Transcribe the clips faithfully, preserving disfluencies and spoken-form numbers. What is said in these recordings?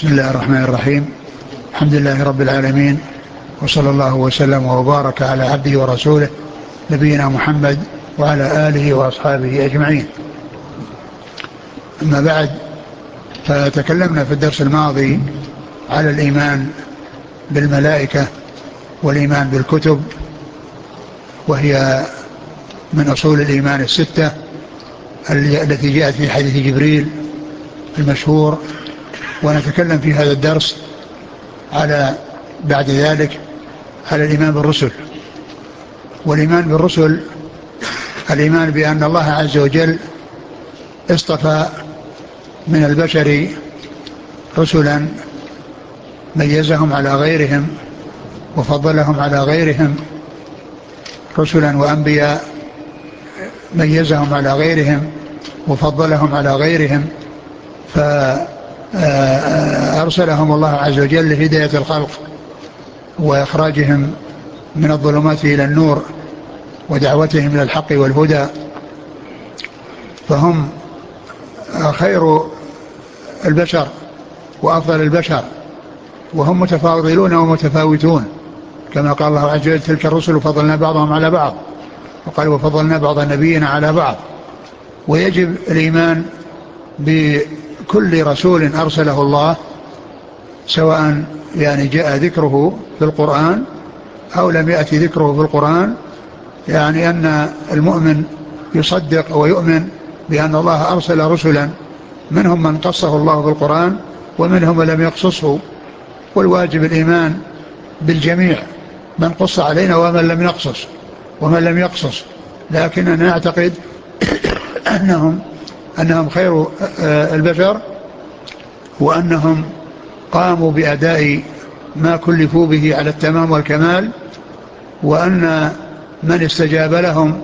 بسم الله الرحمن الرحيم. الحمد لله رب العالمين، وصلى الله وسلم وبارك على عبده ورسوله نبينا محمد وعلى آله وأصحابه أجمعين. أما بعد، فتكلمنا في الدرس الماضي على الإيمان بالملائكة والإيمان بالكتب، وهي من أصول الإيمان الستة التي جاءت في حديث جبريل المشهور. ونتكلم في هذا الدرس على بعد ذلك على الإيمان بالرسل. والإيمان بالرسل الإيمان بأن الله عز وجل اصطفى من البشر رسلا ميزهم على غيرهم وفضلهم على غيرهم، رسلا وأنبياء ميزهم على غيرهم وفضلهم على غيرهم، فأرسلهم الله عز وجل لهداية الخلق وإخراجهم من الظلمات إلى النور ودعوتهم إلى الحق والهدى. فهم خير البشر وأفضل البشر، وهم متفاضلون ومتفاوتون، كما قال الله عز وجل: تلك الرسل فضلنا بعضهم على بعض، وقال: وفضلنا بعض النبيين على بعض. ويجب الإيمان بكل رسول أرسله الله، سواء يعني جاء ذكره في القرآن أو لم يأتي ذكره في القرآن، يعني أن المؤمن يصدق ويؤمن بأن الله أرسل رسلا، منهم من قصه الله في القرآن ومنهم من لم يقصصه، والواجب الإيمان بالجميع، من قص علينا ومن لم يقصص ومن لم يقصص لكننا نعتقد أنهم أنهم خير البشر، وأنهم قاموا بأداء ما كلفوا به على التمام والكمال، وأن من استجاب لهم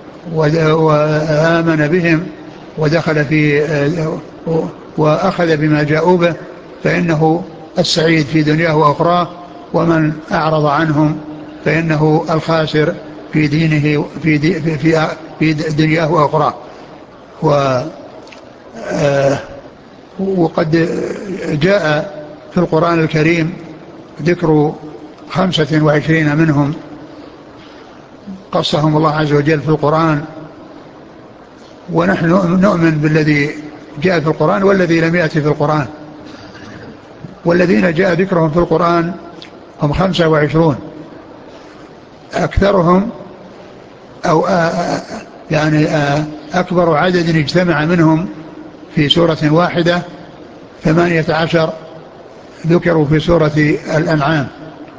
وآمن بهم ودخل في وأخذ بما جاءوا به فإنه السعيد في دنياه وأخراه، ومن أعرض عنهم فإنه الخاسر في دينه في, دي في, في دنياه وأخراه. و وقد جاء في القرآن الكريم ذكر خمسة وعشرين منهم قصهم الله عز وجل في القرآن، ونحن نؤمن بالذي جاء في القرآن والذي لم يأتي في القرآن. والذين جاء ذكرهم في القرآن هم خمسة وعشرون، أكثرهم أو يعني أكبر عدد اجتمع منهم في سورة واحدة ثمانية عشر ذكروا في سورة الأنعام،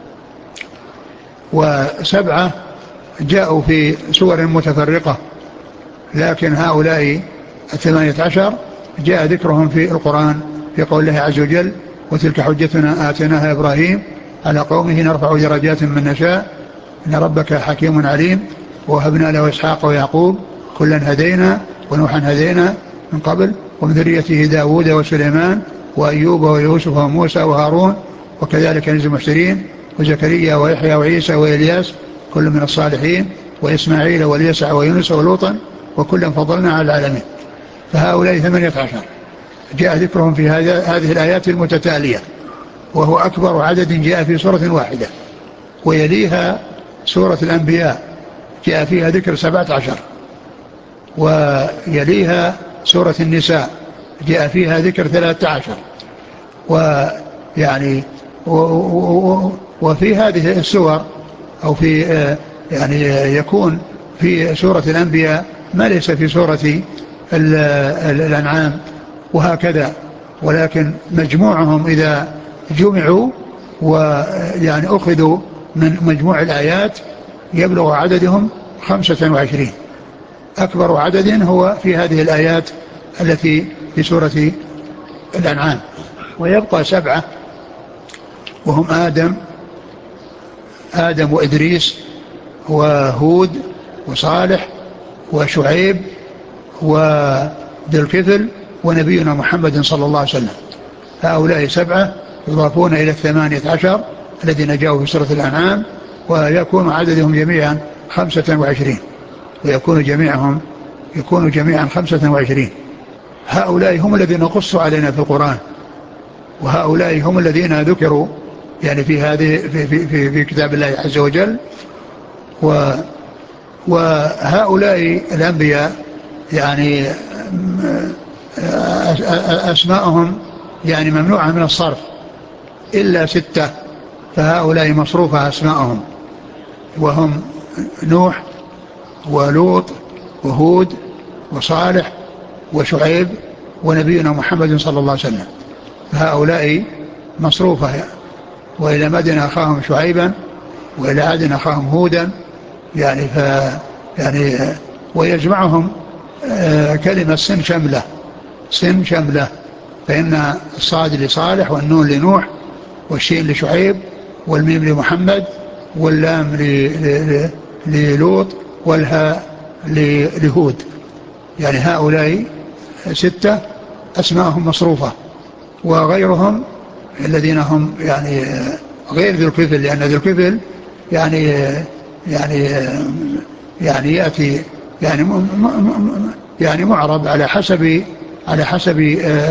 وسبعة جاءوا في سور متفرقة، لكن هؤلاء الثمانية عشر جاء ذكرهم في القرآن في قول الله عز وجل: وتلك حجتنا آتيناها إبراهيم على قومه نرفع درجات من نشاء إن ربك حكيم عليم ووهبنا له إسحاق ويعقوب كلا هدينا ونوحا هدينا من قبل ومن ذريته داود وسليمان وأيوب ويوسف وموسى وهارون وكذلك نجزي المحسنين وزكريا ويحيى وعيسى وإلياس كل من الصالحين وإسماعيل واليسع ويونس ولوطا وكلا فضلنا على العالمين. فهؤلاء ثمانية عشر جاء ذكرهم في هذه الآيات المتتالية، وهو أكبر عدد جاء في سورة واحدة. ويليها سورة الأنبياء جاء فيها ذكر سبعة عشر، ويليها سورة النساء جاء فيها ذكر ثلاثة عشر. ويعني وفي هذه السور أو في يعني يكون في سورة الأنبياء ما ليس في سورة الأنعام، وهكذا. ولكن مجموعهم إذا جمعوا ويعني أخذوا من مجموع الآيات يبلغ عددهم خمسة وعشرين، أكبر عدد هو في هذه الآيات التي في سورة الأنعام. ويبقى سبعة وهم آدم آدم وإدريس وهود وصالح وشعيب وذي الكفل ونبينا محمد صلى الله عليه وسلم. هؤلاء سبعة يضافون إلى الثمانية عشر الذين جاءوا في سورة الأنعام، ويكون عددهم جميعا خمسة وعشرين، ويكون جميعهم يكون جميعا خمسة وعشرين. هؤلاء هم الذين قصوا علينا في القرآن، وهؤلاء هم الذين ذكروا يعني في هذه في, في, في, في كتاب الله عز وجل. و وهؤلاء الأنبياء يعني أسماءهم يعني ممنوعة من الصرف إلا ستة، فهؤلاء مصروفة أسماءهم، وهم نوح ولوط وهود وصالح وشعيب ونبينا محمد صلى الله عليه وسلم، فهؤلاء مصروفة. وإلى مدين أخاهم شعيبا وإلى عاد أخاهم هودا، يعني ف يعني ويجمعهم كلمة سن شملة، سن شملة، فإن الصاد لصالح والنون لنوح والشين لشعيب والميم لمحمد واللام للوط والهاء لهود، يعني هؤلاء ستة أسماءهم مصروفة. وغيرهم الذين هم يعني غير ذو الكفل، لأن ذو الكفل يعني يعني يعني يأتي يعني يعني معرب على حسب على حسب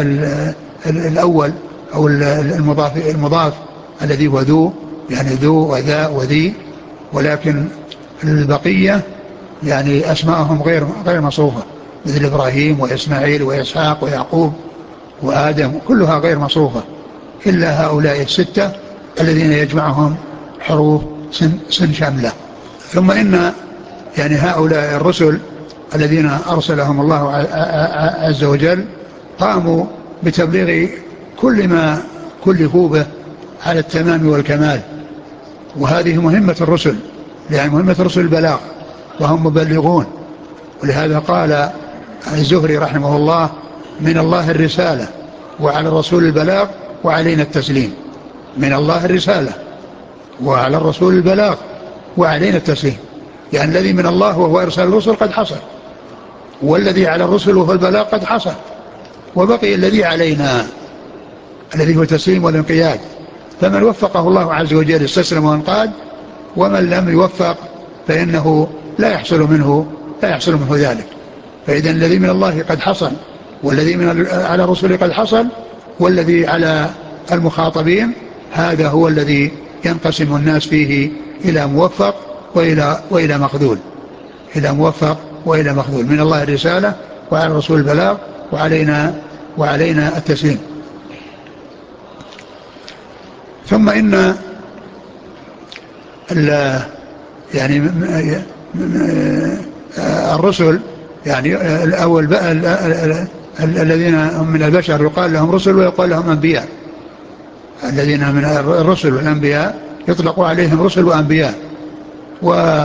الأول أو المضاف المضاف الذي هو ذو، يعني ذو وذا وذي، ولكن البقية يعني أسماءهم غير غير مصروفة، مثل إبراهيم وإسماعيل وإسحاق ويعقوب وآدم، كلها غير مصروفة إلا هؤلاء الستة الذين يجمعهم حروف سن, سن شاملة. ثم إن يعني هؤلاء الرسل الذين أرسلهم الله عز وجل قاموا بتبليغ كل ما كلفوا به على التمام والكمال، وهذه مهمة الرسل، يعني مهمة الرسل البلاغ وهم مبلغون. ولهذا قال الزهري رحمه الله: من الله الرسالة وعلى الرسول البلاغ وعلينا التسليم. من الله الرسالة وعلى الرسول البلاغ وعلينا التسليم، يعني الذي من الله وهو إرسال الرسل قد حصل، والذي على الرسل وهو البلاغ قد حصل، وبقي الذي علينا الذي هو التسليم والانقياد. فمن وفقه الله عز وجل استسلم وانقاد، ومن لم يوفق فإنه لا يحصل منه لا يحصل منه ذلك. فإذا الذي من الله قد حصل، والذي من على الرسل قد حصل، والذي على المخاطبين هذا هو الذي ينقسم الناس فيه إلى موفق وإلى, وإلى مخذول، إلى موفق وإلى مخذول. من الله الرسالة وعلى الرسول البلاغ وعلينا وعلينا التسليم. ثم إن يعني الرسل يعني الأول الذين هم من البشر يقال لهم رسل ويقال لهم أنبياء. الذين من الرسل والأنبياء يطلق عليهم رسل وأنبياء، و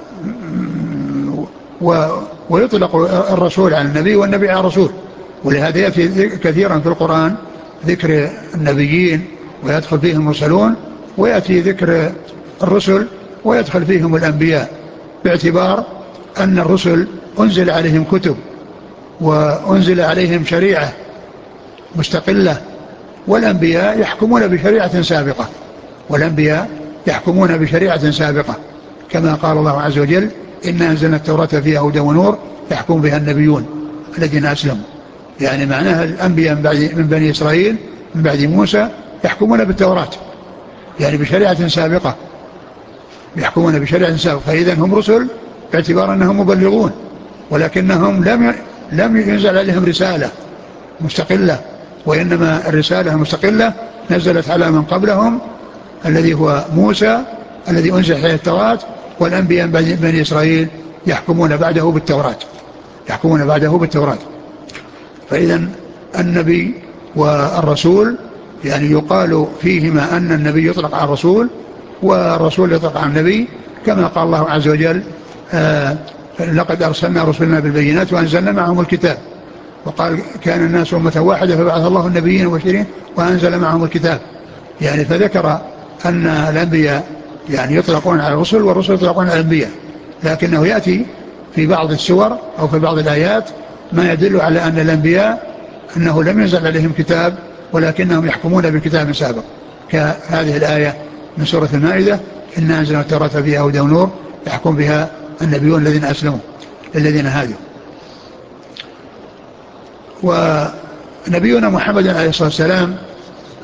و ويطلق الرسول على النبي والنبي على الرسول. ولهذا يأتي كثيرا في القرآن ذكر النبيين ويدخل فيهم المرسلون، ويأتي ذكر الرسل ويدخل فيهم الأنبياء، باعتبار أن الرسل أنزل عليهم كتب وأنزل عليهم شريعة مستقلة، والأنبياء يحكمون بشريعة سابقة والأنبياء يحكمون بشريعة سابقة كما قال الله عز وجل: إنا أنزلنا التوراة فيها هدى ونور يحكم بها النبيون الذين أسلموا. يعني معناها الأنبياء من بني إسرائيل من بعد موسى يحكمون بالتوراة، يعني بشريعة سابقة، يحكمون بشريعة سابقة. فإذا هم رسل باعتبار أنهم مبلغون، ولكنهم لم لم ينزل عليهم رسالة مستقلة، وإنما الرسالة المستقلة نزلت على من قبلهم الذي هو موسى الذي أنزل عليه التوراة، والأنبياء بني إسرائيل يحكمون بعده بالتوراة يحكمون بعده بالتوراة. فإذا النبي والرسول يعني يقال فيهما أن النبي يطلق على الرسول والرسول يطلق على النبي، كما قال الله عز وجل: آه لقد أرسلنا رسلنا بالبينات وأنزلنا معهم الكتاب. وقال: كان الناس أمة واحدة فبعث الله النبيين والمبشرين وأنزل معهم الكتاب. يعني فذكر أن الأنبياء يعني يطلقون على الرسل والرسل يطلقون على الأنبياء، لكنه يأتي في بعض السور أو في بعض الآيات ما يدل على أن الأنبياء أنه لم ينزل عليهم كتاب ولكنهم يحكمون بكتاب سابق، كهذه الآية من سورة المائدة: إنا أنزلنا التوراة فيها هدى ونور يحكم بها النبيون الذين أسلموا الذين هادوا. ونبينا محمد عليه الصلاة والسلام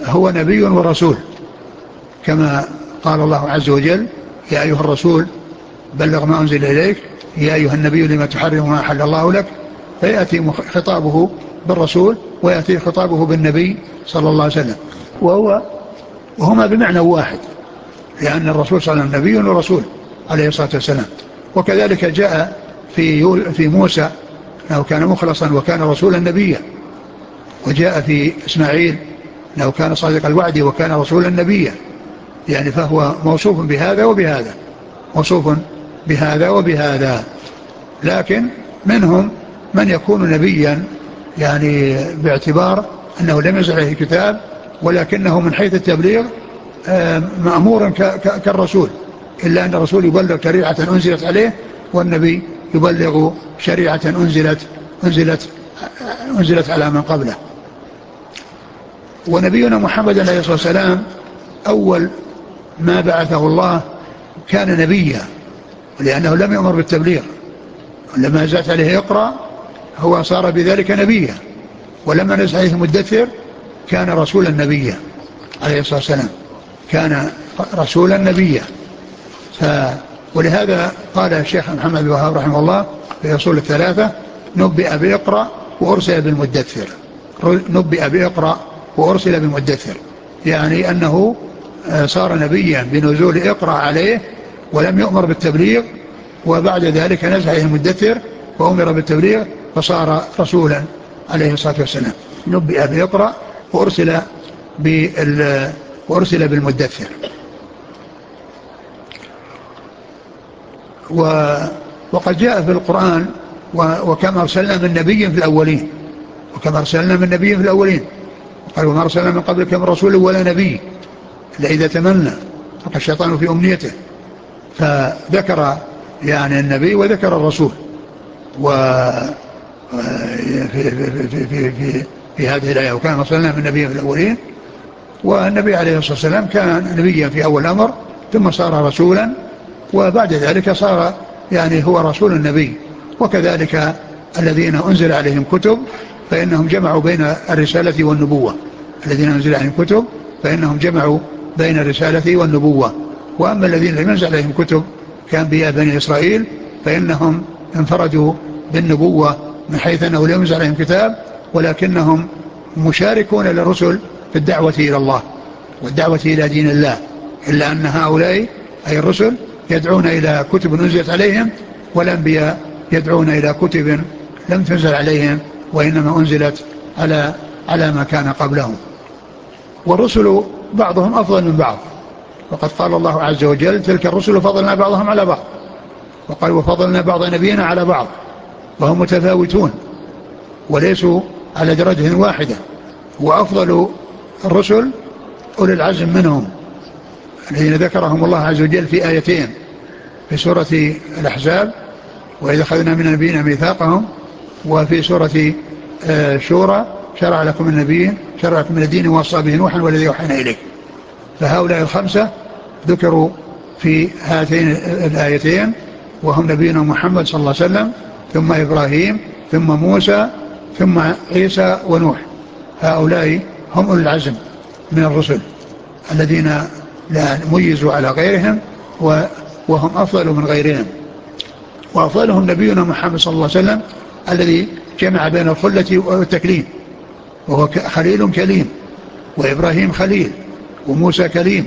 هو نبي ورسول، كما قال الله عز وجل: يا أيها الرسول بلغ ما أنزل إليك، يا أيها النبي لما تحرم ما أحل الله لك. فيأتي خطابه بالرسول ويأتي خطابه بالنبي صلى الله عليه وسلم، وهو وهما بمعنى واحد، لأن الرسول صلى الله عليه وسلم نبي ورسول عليه الصلاة والسلام. وكذلك جاء في في موسى أنه كان مخلصا وكان رسولا نبيا، وجاء في إسماعيل أنه كان صادق الوعد وكان رسولا نبيا، يعني فهو موصوف بهذا وبهذا، موصوف بهذا وبهذا. لكن منهم من يكون نبيا يعني باعتبار أنه لم ينزل عليه كتاب، ولكنه من حيث التبليغ مأمور كالرسول، إلا أن الرسول يبلغ شريعة أنزلت عليه، والنبي يبلغ شريعة أنزلت أنزلت أنزلت على من قبله. ونبينا محمد عليه الصلاة والسلام أول ما بعثه الله كان نبيا، لأنه لم يؤمر بالتبليغ، ولما نزلت عليه اقرأ هو صار بذلك نبيا، ولما نزل عليه مدثر كان رسولا نبيا عليه الصلاة والسلام، كان رسولا نبيا. ف ولهذا قال الشيخ محمد بن وهاب رحمه الله في أصول الثلاثة: نبئ بإقرأ وأرسل بالمدثر. نبئ بإقرأ وأرسل بالمدثر، يعني أنه صار نبيا بنزول إقرأ عليه ولم يؤمر بالتبليغ، وبعد ذلك نزل عليه المدثر وأمر بالتبليغ فصار رسولا عليه الصلاة والسلام. نبئ بإقرأ وأرسل بال وأرسل بالمدثر. و وقد جاء في القرآن: وكما أرسلنا من نبي في الأولين، وكما أرسلنا من نبي في الأولين، قال: وما أرسلنا من قبلك من رسول ولا نبي إلا إذا تمنى فقد الشيطان في أمنيته. فذكر يعني النبي وذكر الرسول، و في, في, في, في, في, في هذه الآية: وكان أرسلنا من نبي في الأولين. والنبي عليه الصلاة والسلام كان نبيا في أول الأمر، ثم صار رسولا، وبعد ذلك صار يعني هو رسول النبي. وكذلك الذين أنزل عليهم كتب فإنهم جمعوا بين الرسالة والنبوة، الذين أنزل عليهم كتب فإنهم جمعوا بين الرسالة والنبوة. وأما الذين لم ينزل عليهم كتب كأنبياء بني إسرائيل فإنهم انفردوا بالنبوة، من حيث أنه لم ينزل عليهم كتاب، ولكنهم مشاركون للرسل في الدعوة إلى الله والدعوة إلى دين الله، إلا أن هؤلاء أي الرسل يدعون إلى كتب نزلت عليهم، والأنبياء يدعون إلى كتب لم تنزل عليهم، وإنما أنزلت على على ما كان قبلهم. والرسل بعضهم أفضل من بعض، وقد قال الله عز وجل: تلك الرسل فضلنا بعضهم على بعض. وقال: وفضلنا بعض نبينا على بعض، وهم متفاوتون وليسوا على درجة واحدة. وأفضل الرسل أولي العزم منهم، الذين ذكرهم الله عز وجل في آيتين في سورة الأحزاب: وإذا أخذنا من النبيين ميثاقهم، وفي سورة شورى: شرع لكم النبي شرع لكم من الدين ووصى به نوحا والذي أوحينا إليك. فهؤلاء الخمسة ذكروا في هاتين الآيتين، وهم نبينا محمد صلى الله عليه وسلم، ثم إبراهيم، ثم موسى، ثم عيسى ونوح. هؤلاء هم أولي العزم من الرسل الذين لا ميزوا على غيرهم، وهم أفضل من غيرهم. وأفضلهم نبينا محمد صلى الله عليه وسلم الذي جمع بين الخلة والتكليم، وهو خليل كليم، وإبراهيم خليل، وموسى كليم،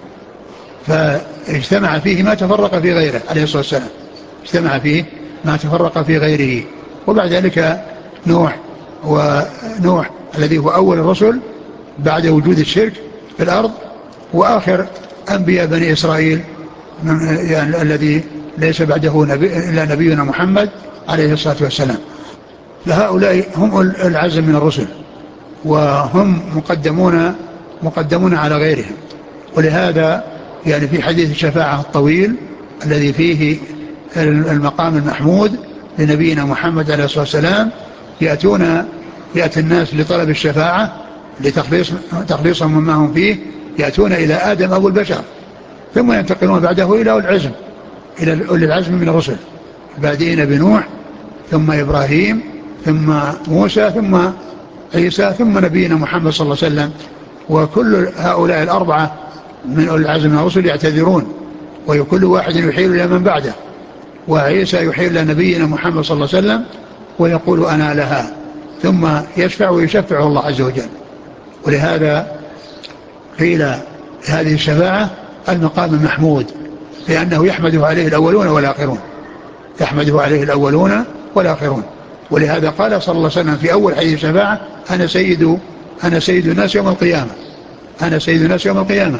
فاجتمع فيه ما تفرق في غيره عليه الصلاة والسلام، اجتمع فيه ما تفرق في غيره. وبعد ذلك نوح، ونوح الذي هو أول الرسل بعد وجود الشرك في الأرض، وآخر أنبياء بني إسرائيل يعني الذي ليس بعده نبي إلا نبينا محمد عليه الصلاة والسلام. فهؤلاء هم العزم من الرسل، وهم مقدمون مقدمون على غيرهم. ولهذا يعني في حديث الشفاعة الطويل الذي فيه المقام المحمود لنبينا محمد عليه الصلاة والسلام، يأتون يأتي الناس لطلب الشفاعة لتخليص تخليصهم مما هم فيه، يأتون إلى آدم أبو البشر، ثم ينتقلون بعده إلى العزم إلى أولي العزم من الرسل، بادئين بنوح، ثم إبراهيم، ثم موسى، ثم عيسى، ثم نبينا محمد صلى الله عليه وسلم وكل هؤلاء الأربعة من أولي العزم من الرسل يعتذرون، وكل واحد يحيل إلى من بعده، وعيسى يحيل إلى نبينا محمد صلى الله عليه وسلم ويقول أنا لها، ثم يشفع ويشفعه الله عز وجل. ولهذا قيل هذه الشفاعة المقام المحمود، لأنه يحمده عليه الأولون والآخرون، يحمده عليه الأولون والآخرون. ولهذا قال صلى الله عليه وسلم في أول حديث الشفاعة أنا سيد أنا سيد الناس يوم القيامة، أنا سيد الناس يوم القيامة.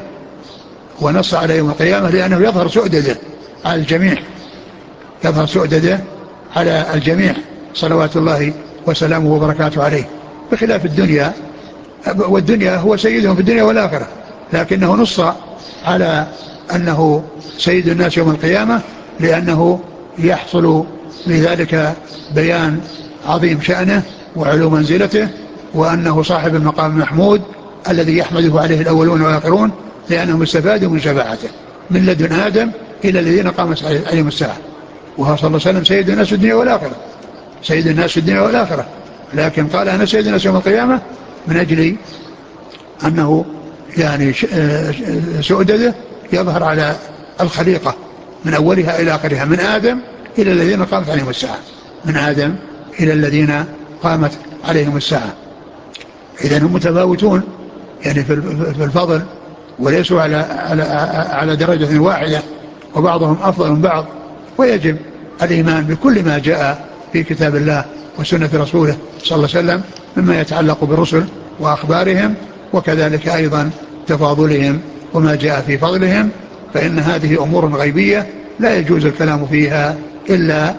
ونص على يوم القيامة لأنه يظهر سؤدده على الجميع، يظهر سؤدده على الجميع صلوات الله وسلامه وبركاته عليه، بخلاف الدنيا، والدنيا هو سيدهم في الدنيا والآخرة، لكنه نص على أنه سيد الناس يوم القيامة لأنه يحصل بذلك بيان عظيم شأنه وعلو منزلته، وأنه صاحب المقام المحمود الذي يحمده عليه الأولون والآخرون، لأنهم استفادوا من شفاعته من لدن آدم إلى الذين قامت عليهم الساعة. وهو صلى الله عليه وسلم سيد الناس في الدنيا والآخرة، سيد الناس في الدنيا والآخرة، لكن قال أنا سيد الناس يوم القيامة من أجل أنه يعني سؤدده يظهر على الخليقة من أولها إلى آخرها، من آدم إلى الذين قامت عليهم الساعة، من آدم إلى الذين قامت عليهم الساعة. إذن هم متفاوتون يعني في الفضل، وليسوا على على على درجة واحدة، وبعضهم أفضل من بعض. ويجب الإيمان بكل ما جاء في كتاب الله وسنة رسوله صلى الله عليه وسلم مما يتعلق بالرسل وأخبارهم، وكذلك أيضا تفاضلهم وما جاء في فضلهم، فإن هذه أمور غيبية لا يجوز الكلام فيها إلا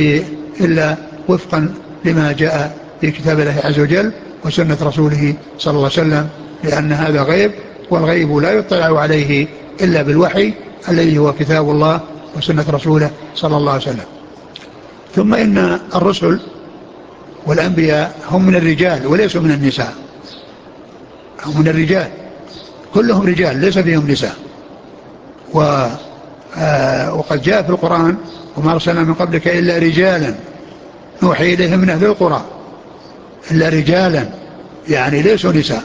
إلا وفقا لما جاء في كتاب الله عز وجل وسنة رسوله صلى الله عليه وسلم، لأن هذا غيب، والغيب لا يطلع عليه إلا بالوحي الذي هو كتاب الله وسنة رسوله صلى الله عليه وسلم. ثم إن الرسل والأنبياء هم من الرجال وليسوا من النساء، هم من الرجال، كلهم رجال ليس فيهم نساء. و آه وقد جاء في القرآن وما أرسلنا من قبلك إلا رجالا نوحي إليهم من أهل القرى، إلا رجالا يعني ليسوا نساء.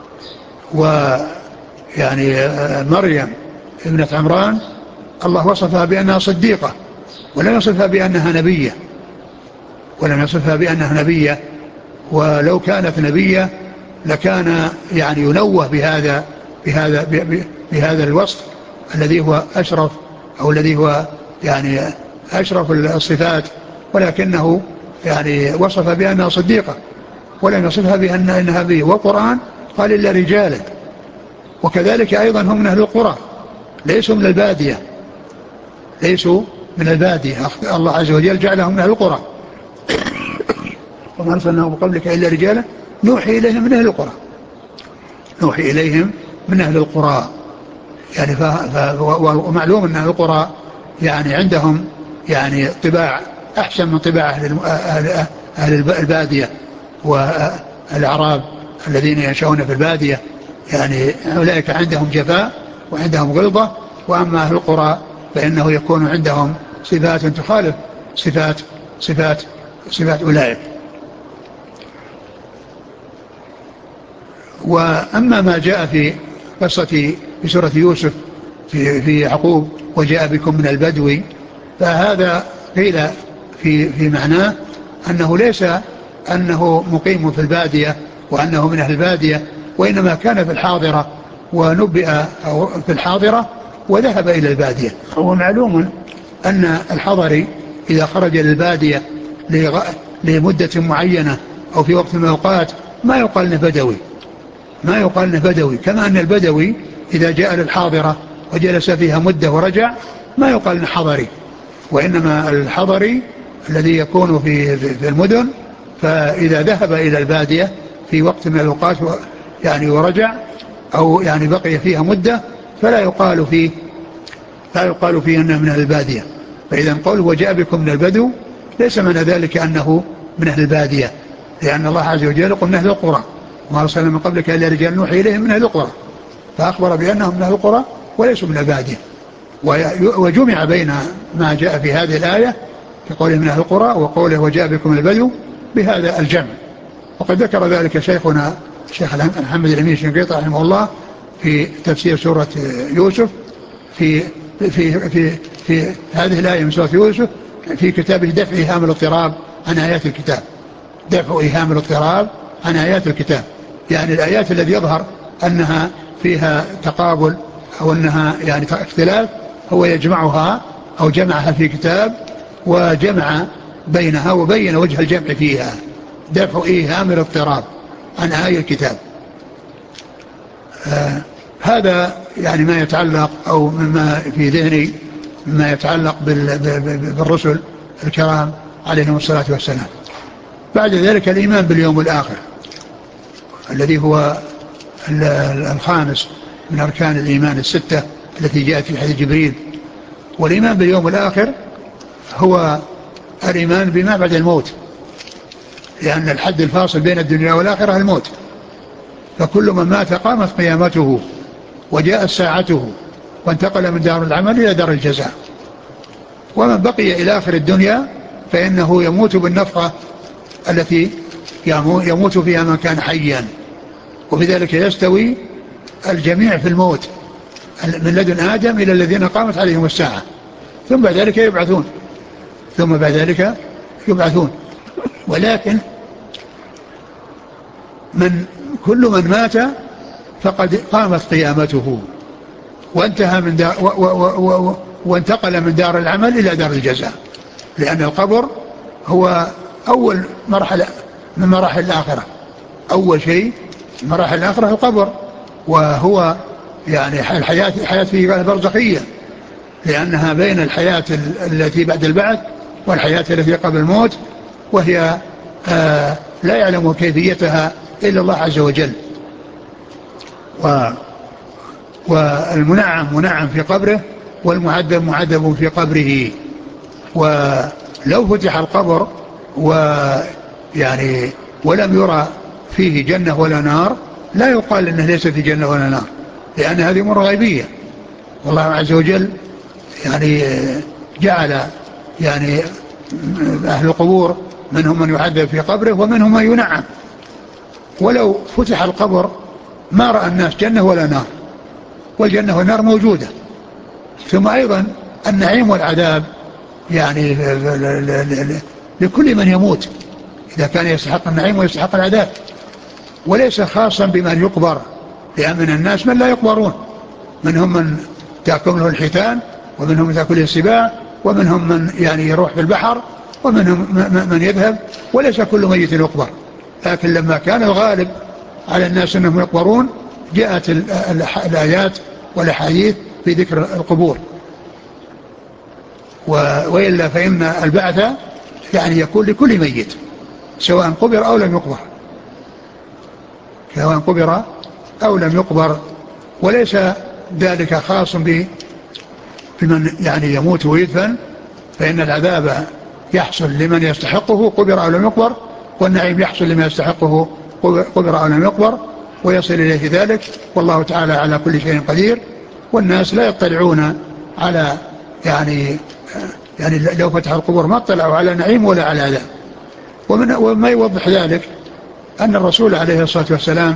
ويعني آه مريم ابنة عمران الله وصفها بأنها صديقة، ولم يصفها بأنها نبية، ولم يصفها بأنها نبية. ولو كانت نبية لكان يعني ينوه بهذا بهذا بهذا الوصف الذي هو أشرف، أو الذي هو يعني أشرف الصفات، ولكنه يعني وصف بأنها صديقة ولم يصفها بأنها نبية. والقرآن قال إلا رجالا. وكذلك أيضا هم من أهل القرى، ليسوا من البادية، ليسوا من البادية، الله عز وجل جعلهم من أهل القرى. وما أرسلنا من قبلك إلا رجالا نوحي إليهم من أهل القرى، نوحي إليهم من أهل القرى. يعني ف... ف... ومعلوم أن أهل القرى يعني عندهم يعني طباع أحسن من طباع أهل, أهل... أهل البادية والأعراب الذين ينشأون في البادية، يعني أولئك عندهم جفاء وعندهم غلظة، وأما أهل القرى فإنه يكون عندهم صفات تخالف صفات صفات صفات أولئك. وأما ما جاء في قصة في سورة يوسف في, في يعقوب وجاء بكم من البدو، فهذا قيل في, في معناه أنه ليس أنه مقيم في البادية وأنه من أهل البادية، وإنما كان في الحاضرة ونبئ أو في الحاضرة وذهب إلى البادية. هو معلوم أن الحضري إذا خرج للبادية لمدة معينة أو في وقت من الأوقات ما يقال انه بدوي، ما يقال انه بدوي، كما أن البدوي إذا جاء للحاضرة وجلس فيها مدة ورجع ما يقال انه حضري. وإنما الحضري الذي يكون في, في المدن، فإذا ذهب إلى البادية في وقت من الأوقات يعني ورجع أو يعني بقي فيها مدة فلا يقال فيه لا يقال فيه أنه من أهل البادية. فإذا قوله وجاء بكم من البدو ليس من ذلك أنه من أهل البادية، لأن الله عز وجل يقول من أهل القرى وما أرسلنا من قبلك إلا رجال نوحي إليهم من أهل القرى، فأخبر بأنهم من أهل القرى وليسوا من البادية. وجمع بين ما جاء في هذه الآية في قوله من أهل القرى وقوله وجاء بكم من البدو بهذا الجمع. وقد ذكر ذلك شيخنا الشيخ محمد الأمين الشنقيطي رحمه الله في تفسير سورة يوسف في في في في, في هذه الآية من سورة يوسف في كتابه دفع إيهام الاضطراب عن آيات الكتاب. دفع إيهام الاضطراب عن آيات الكتاب، يعني الآيات التي يظهر أنها فيها تقابل أو أنها يعني اختلاف، هو يجمعها أو جمعها في كتاب وجمع بينها وبين وجه الجمع فيها. دفع إيهام الاضطراب عن آية الكتاب. آه هذا يعني ما يتعلق أو مما في ذهني مما يتعلق بالرسل الكرام عليهم الصلاة والسلام. بعد ذلك الإيمان باليوم الآخر الذي هو الخامس من أركان الإيمان الستة التي جاءت في حديث جبريل. والإيمان باليوم الآخر هو الإيمان بما بعد الموت، لأن الحد الفاصل بين الدنيا والآخرة الموت، فكل من مات قامت قيامته وجاءت ساعته وانتقل من دار العمل إلى دار الجزاء. ومن بقي إلى آخر الدنيا فإنه يموت بالنفخة التي يموت فيها من كان حيا، وبذلك يستوي الجميع في الموت من لدن آدم إلى الذين قامت عليهم الساعة، ثم بعد ذلك يبعثون ثم بعد ذلك يبعثون ولكن من كل من مات فقد قامت قيامته وانتهى من دار و و و و وانتقل من دار العمل إلى دار الجزاء، لأن القبر هو أول مرحلة من مراحل الآخرة. أول شيء مراحل الآخرة القبر، وهو يعني الحياة الحياة فيه برزخية، لأنها بين الحياة التي بعد البعث والحياة التي قبل الموت، وهي آه لا يعلم كيفيتها إلا الله عز وجل. و والمنعم منعم في قبره، والمعذب معذب في قبره. ولو فتح القبر ويعني ولم يرى فيه جنة ولا نار لا يقال إنه ليس في جنة ولا نار، لأن هذه أمور غيبية. والله عز وجل يعني جعل يعني أهل القبور منهم من يعذب في قبره ومنهم من ينعم. ولو فتح القبر ما رأى الناس جنة ولا نار، والجنة والنار موجودة. ثم أيضا النعيم والعذاب يعني لكل من يموت إذا كان يستحق النعيم ويستحق العذاب، وليس خاصا بمن يقبر، لأن من الناس من لا يقبرون، منهم من تأكله الحيتان، ومنهم من تأكله السباع، ومنهم من يعني يروح في البحر، ومنهم من يذهب، وليس كل ميت يقبر. لكن لما كان الغالب على الناس أنهم يقبرون جاءت الآيات والأحاديث في ذكر القبور. وإلا فإن البعث يعني يكون لكل ميت سواء قبر أو لم يقبر سواء قبر أو لم يقبر وليس ذلك خاص بمن يعني يموت ويدفن، فإن العذاب يحصل لمن يستحقه قبر أو لم يقبر، والنعيم يحصل لمن يستحقه قبر أو لم يقبر، ويصل إليه ذلك. والله تعالى على كل شيء قدير، والناس لا يطلعون على يعني يعني لو فتح القبور ما اطلعوا على نعيم ولا على عذاب. ومن وما يوضح ذلك أن الرسول عليه الصلاة والسلام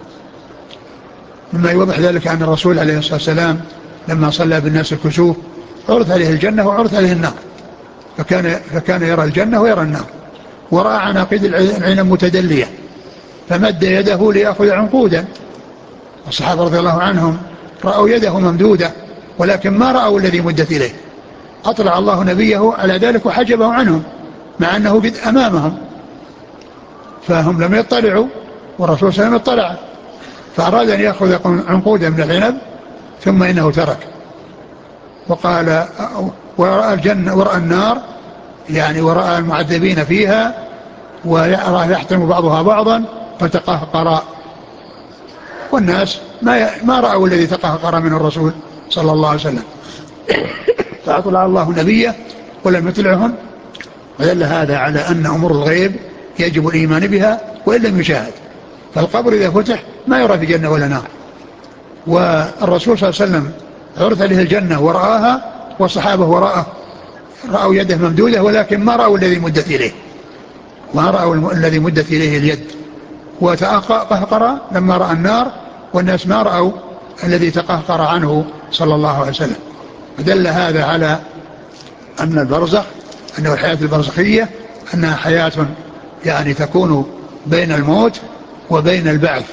مما يوضح ذلك أن الرسول عليه الصلاة والسلام لما صلى بالناس الكسوف عرض عليه الجنة وعرض عليه النار، فكان, فكان يرى الجنة ويرى النار، ورأى عناقيد العنب متدلية فمد يده ليأخذ عنقودا. الصحابة رضي الله عنهم رأوا يده ممدودة ولكن ما رأوا الذي مدت إليه، أطلع الله نبيه على ذلك وحجبه عنهم مع أنه قد أمامهم، فهم لم يطلعوا والرسول صلى الله عليه وسلم اطلع، فأراد أن يأخذ عنقودا من العنب ثم إنه ترك، وقال ورأى الجنة ورأى النار يعني ورأى المعذبين فيها ويرى يحترم بعضها بعضا فتقهقر، والناس ما ما رأوا الذي تقهقر من الرسول صلى الله عليه وسلم، فأطلع الله نبيه ولم يطلعهم. ودل هذا على أن أمور الغيب يجب الإيمان بها وإن لم يشاهد. فالقبر إذا فتح ما يرى في جنة ولا نار، والرسول صلى الله عليه وسلم عرض عليه الجنة ورآها، والصحابة وراءه رأوا يده ممدودة ولكن ما رأوا الذي مدت إليه، ما رأوا الذي مدت إليه اليد. وتقهقر لما رأى النار، والناس ما رأوا الذي تقهقر عنه صلى الله عليه وسلم. فدل هذا على أن البرزخ، أنه الحياة البرزخية أنها حياة يعني تكون بين الموت وبين البعث،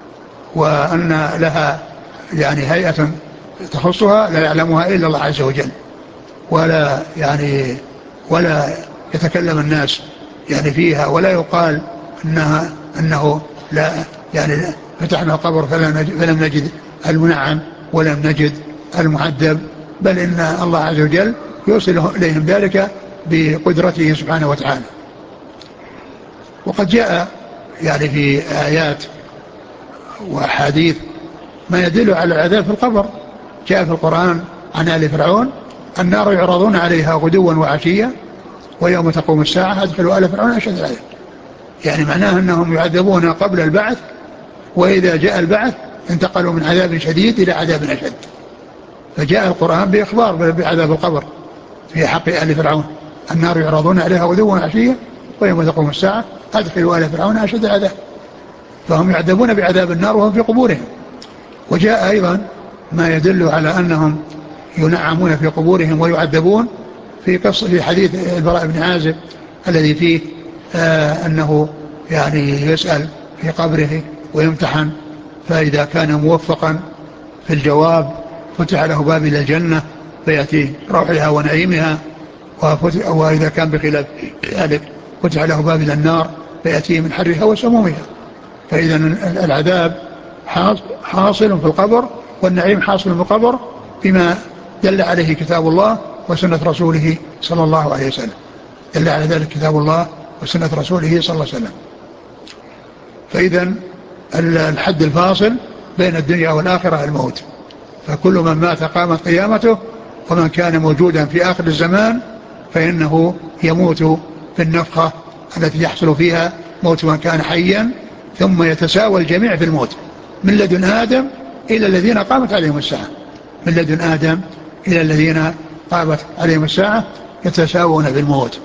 وأن لها يعني هيئة تخصها لا يعلمها إلا الله عز وجل، ولا يعني ولا يتكلم الناس يعني فيها، ولا يقال أنها أنه لا يعني فتحنا القبر فلم نجد المنعم ولم نجد المعذب، بل إن الله عز وجل يوصل إليهم ذلك بقدرته سبحانه وتعالى. وقد جاء يعني في آيات وأحاديث ما يدل على العذاب في القبر. جاء في القرآن عن آل فرعون: النار يعرضون عليها غدوا وعشيا ويوم تقوم الساعة أدخلوا آل فرعون أشد العذاب. يعني معناه أنهم يعذبون قبل البعث، وإذا جاء البعث انتقلوا من عذاب شديد إلى عذاب أشد. فجاء القرآن بإخبار بعذاب القبر في حق آل فرعون: النار يعرضون عليها غدوا وعشيا ويوم تقوم الساعة أدخلوا آل فرعون أشد العذاب. فهم يعذبون بعذاب النار وهم في قبورهم. وجاء أيضا ما يدل على أنهم ينعمون في قبورهم ويعذبون في قصة في حديث البراء بن عازب الذي فيه آه أنه يعني يسأل في قبره ويمتحن، فإذا كان موفقا في الجواب فتح له باب إلى الجنة فيأتي روحها ونعيمها، وإذا كان بخلاف ذلك فتح له باب إلى النار فيأتيه من حرها وسمومها. فإذا العذاب حاصل في القبر والنعيم حاصل في القبر بما دل عليه كتاب الله وسنة رسوله صلى الله عليه وسلم. دل على ذلك كتاب الله وسنة رسوله صلى الله عليه وسلم. فإذا الحد الفاصل بين الدنيا والآخرة الموت، فكل من مات قامت قيامته، ومن كان موجودا في آخر الزمان فإنه يموت في النفخة التي يحصل فيها موت من كان حيا، ثم يتساوى الجميع في الموت من لدن آدم إلى الذين قامت عليهم الساعة. من لدن آدم إلى الذين قامت عليهم الساعة يتساوون في الموت.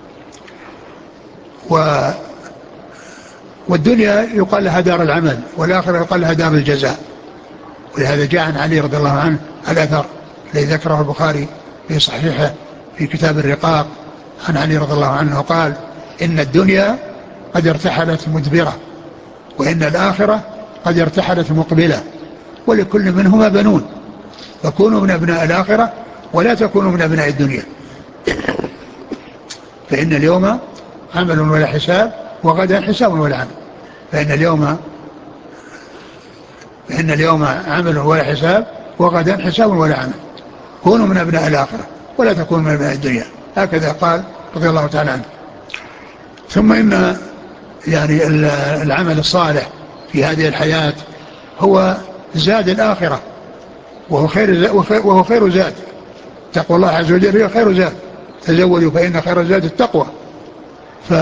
و والدنيا يقال لها دار العمل، والآخرة يقال لها دار الجزاء. ولهذا جاء عن علي رضي الله عنه الأثر الذي ذكره البخاري في صحيحه في كتاب الرقاق عن علي رضي الله عنه قال: إن الدنيا قد ارتحلت مدبرة، وإن الآخرة قد ارتحلت مقبلة، ولكل منهما بنون، فكونوا من أبناء الآخرة ولا تكونوا من أبناء الدنيا، فإن اليوم عمل ولا حساب وغدا حساب ولا عمل. فإن اليوم فإن اليوم عمل ولا حساب وغدا حساب ولا عمل. كونوا من أبناء الآخرة ولا تكونوا من أبناء الدنيا، هكذا قال رضي الله تعالى عنه. ثم إن يعني العمل الصالح في هذه الحياة هو زاد الآخرة، وهو خير, وهو خير زاد. تقوى الله عز وجل هي خير زاد، تزودوا فإن خير الزاد التقوى. ف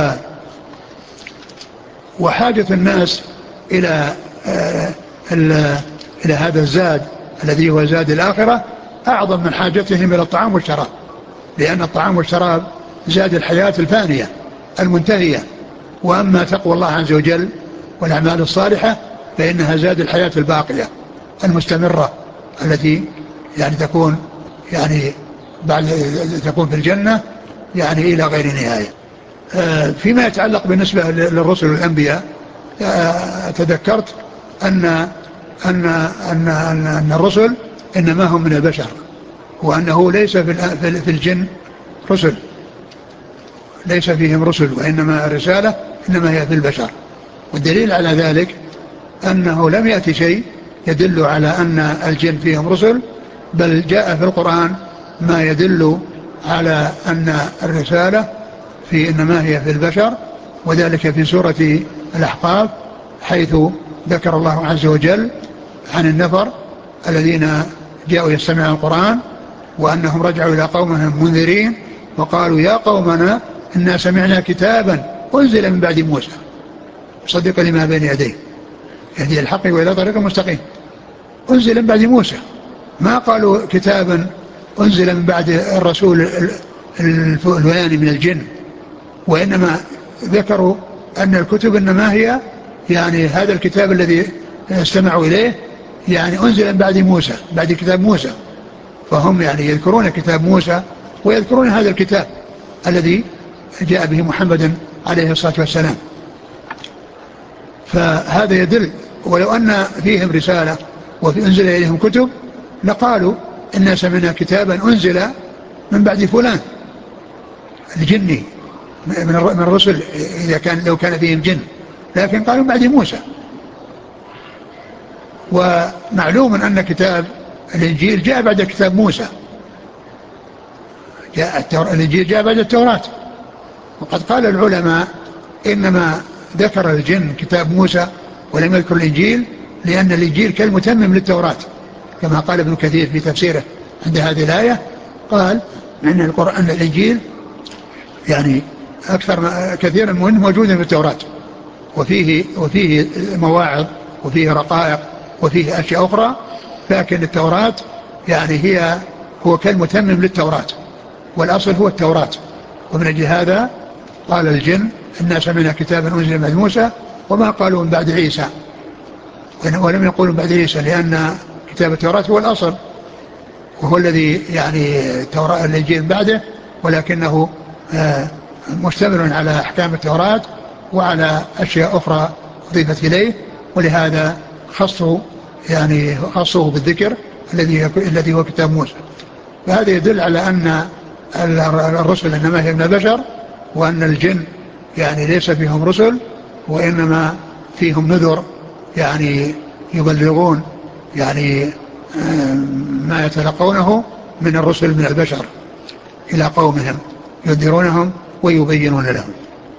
وحاجة الناس إلى آه إلى هذا الزاد الذي هو زاد الآخرة أعظم من حاجتهم إلى الطعام والشراب، لأن الطعام والشراب زاد الحياة الفانية المنتهية، وأما تقوى الله عز وجل والأعمال الصالحة فإنها زاد الحياة الباقية المستمرة التي يعني تكون يعني بعد تكون في الجنة يعني إلى غير نهاية. فيما يتعلق بالنسبة للرسل والأنبياء تذكرت أن أن أن أن, أن الرسل إنما هم من البشر، وأنه ليس في الجن رسل، ليس فيهم رسل، وإنما الرسالة إنما هي في البشر. والدليل على ذلك أنه لم يأتي شيء يدل على أن الجن فيهم رسل، بل جاء في القرآن ما يدل على أن الرسالة في إنما هي في البشر، وذلك في سورة الأحقاف حيث ذكر الله عز وجل عن النفر الذين جاءوا يستمعون القرآن وأنهم رجعوا إلى قومهم منذرين وقالوا: يا قومنا إنا سمعنا كتابا أنزل من بعد موسى مصدقا لما بين يديه يهدي الحق وإلى طريق مستقيم. أنزل من بعد موسى، ما قالوا كتابا أنزل من بعد الرسول الفلاني من الجن، وإنما ذكروا أن الكتب إنما هي يعني هذا الكتاب الذي استمعوا إليه يعني أنزل من بعد موسى، بعد كتاب موسى، فهم يعني يذكرون كتاب موسى ويذكرون هذا الكتاب الذي جاء به محمد عليه الصلاة والسلام. فهذا يدل، ولو أن فيهم رسالة وفي أنزل إليهم كتب لقالوا إنا سمعنا كتابا أنزل من بعد فلان الجني من الرسل إذا كان لو كان فيهم جن، لكن قالوا بعد موسى. ومعلوم أن كتاب الإنجيل جاء بعد كتاب موسى، جاء التور... الإنجيل جاء بعد التوراة. وقد قال العلماء إنما ذكر الجن كتاب موسى ولم يذكر الإنجيل لأن الإنجيل كالمتمم للتوراة، كما قال ابن كثير في تفسيره عند هذه الآية، قال أن القرآن الإنجيل يعني أكثر ما كثيرا منه موجود في التوراة، وفيه وفيه مواعظ وفيه رقائق وفيه أشياء أخرى، لكن التوراة يعني هي هو كالمتمم للتوراة، والأصل هو التوراة. ومن أجل هذا قال الجن إنا سمعنا كتابا أنزل من موسى وما قالوا من بعد عيسى، ولم يقولوا من بعد عيسى لأن كتاب التوراة هو الأصل وهو الذي يعني التوراة الإنجيل بعده، ولكنه مشتمل على أحكام التوراة وعلى أشياء أخرى أضيفت إليه، ولهذا خصوا يعني خصوه بالذكر الذي الذي هو كتاب موسى. فهذا يدل على أن الرسل إنما هي من البشر، وأن الجن يعني ليس فيهم رسل وإنما فيهم نذر يعني يبلغون يعني ما يتلقونه من الرسل من البشر إلى قومهم ينذرونهم ويبينون لهم.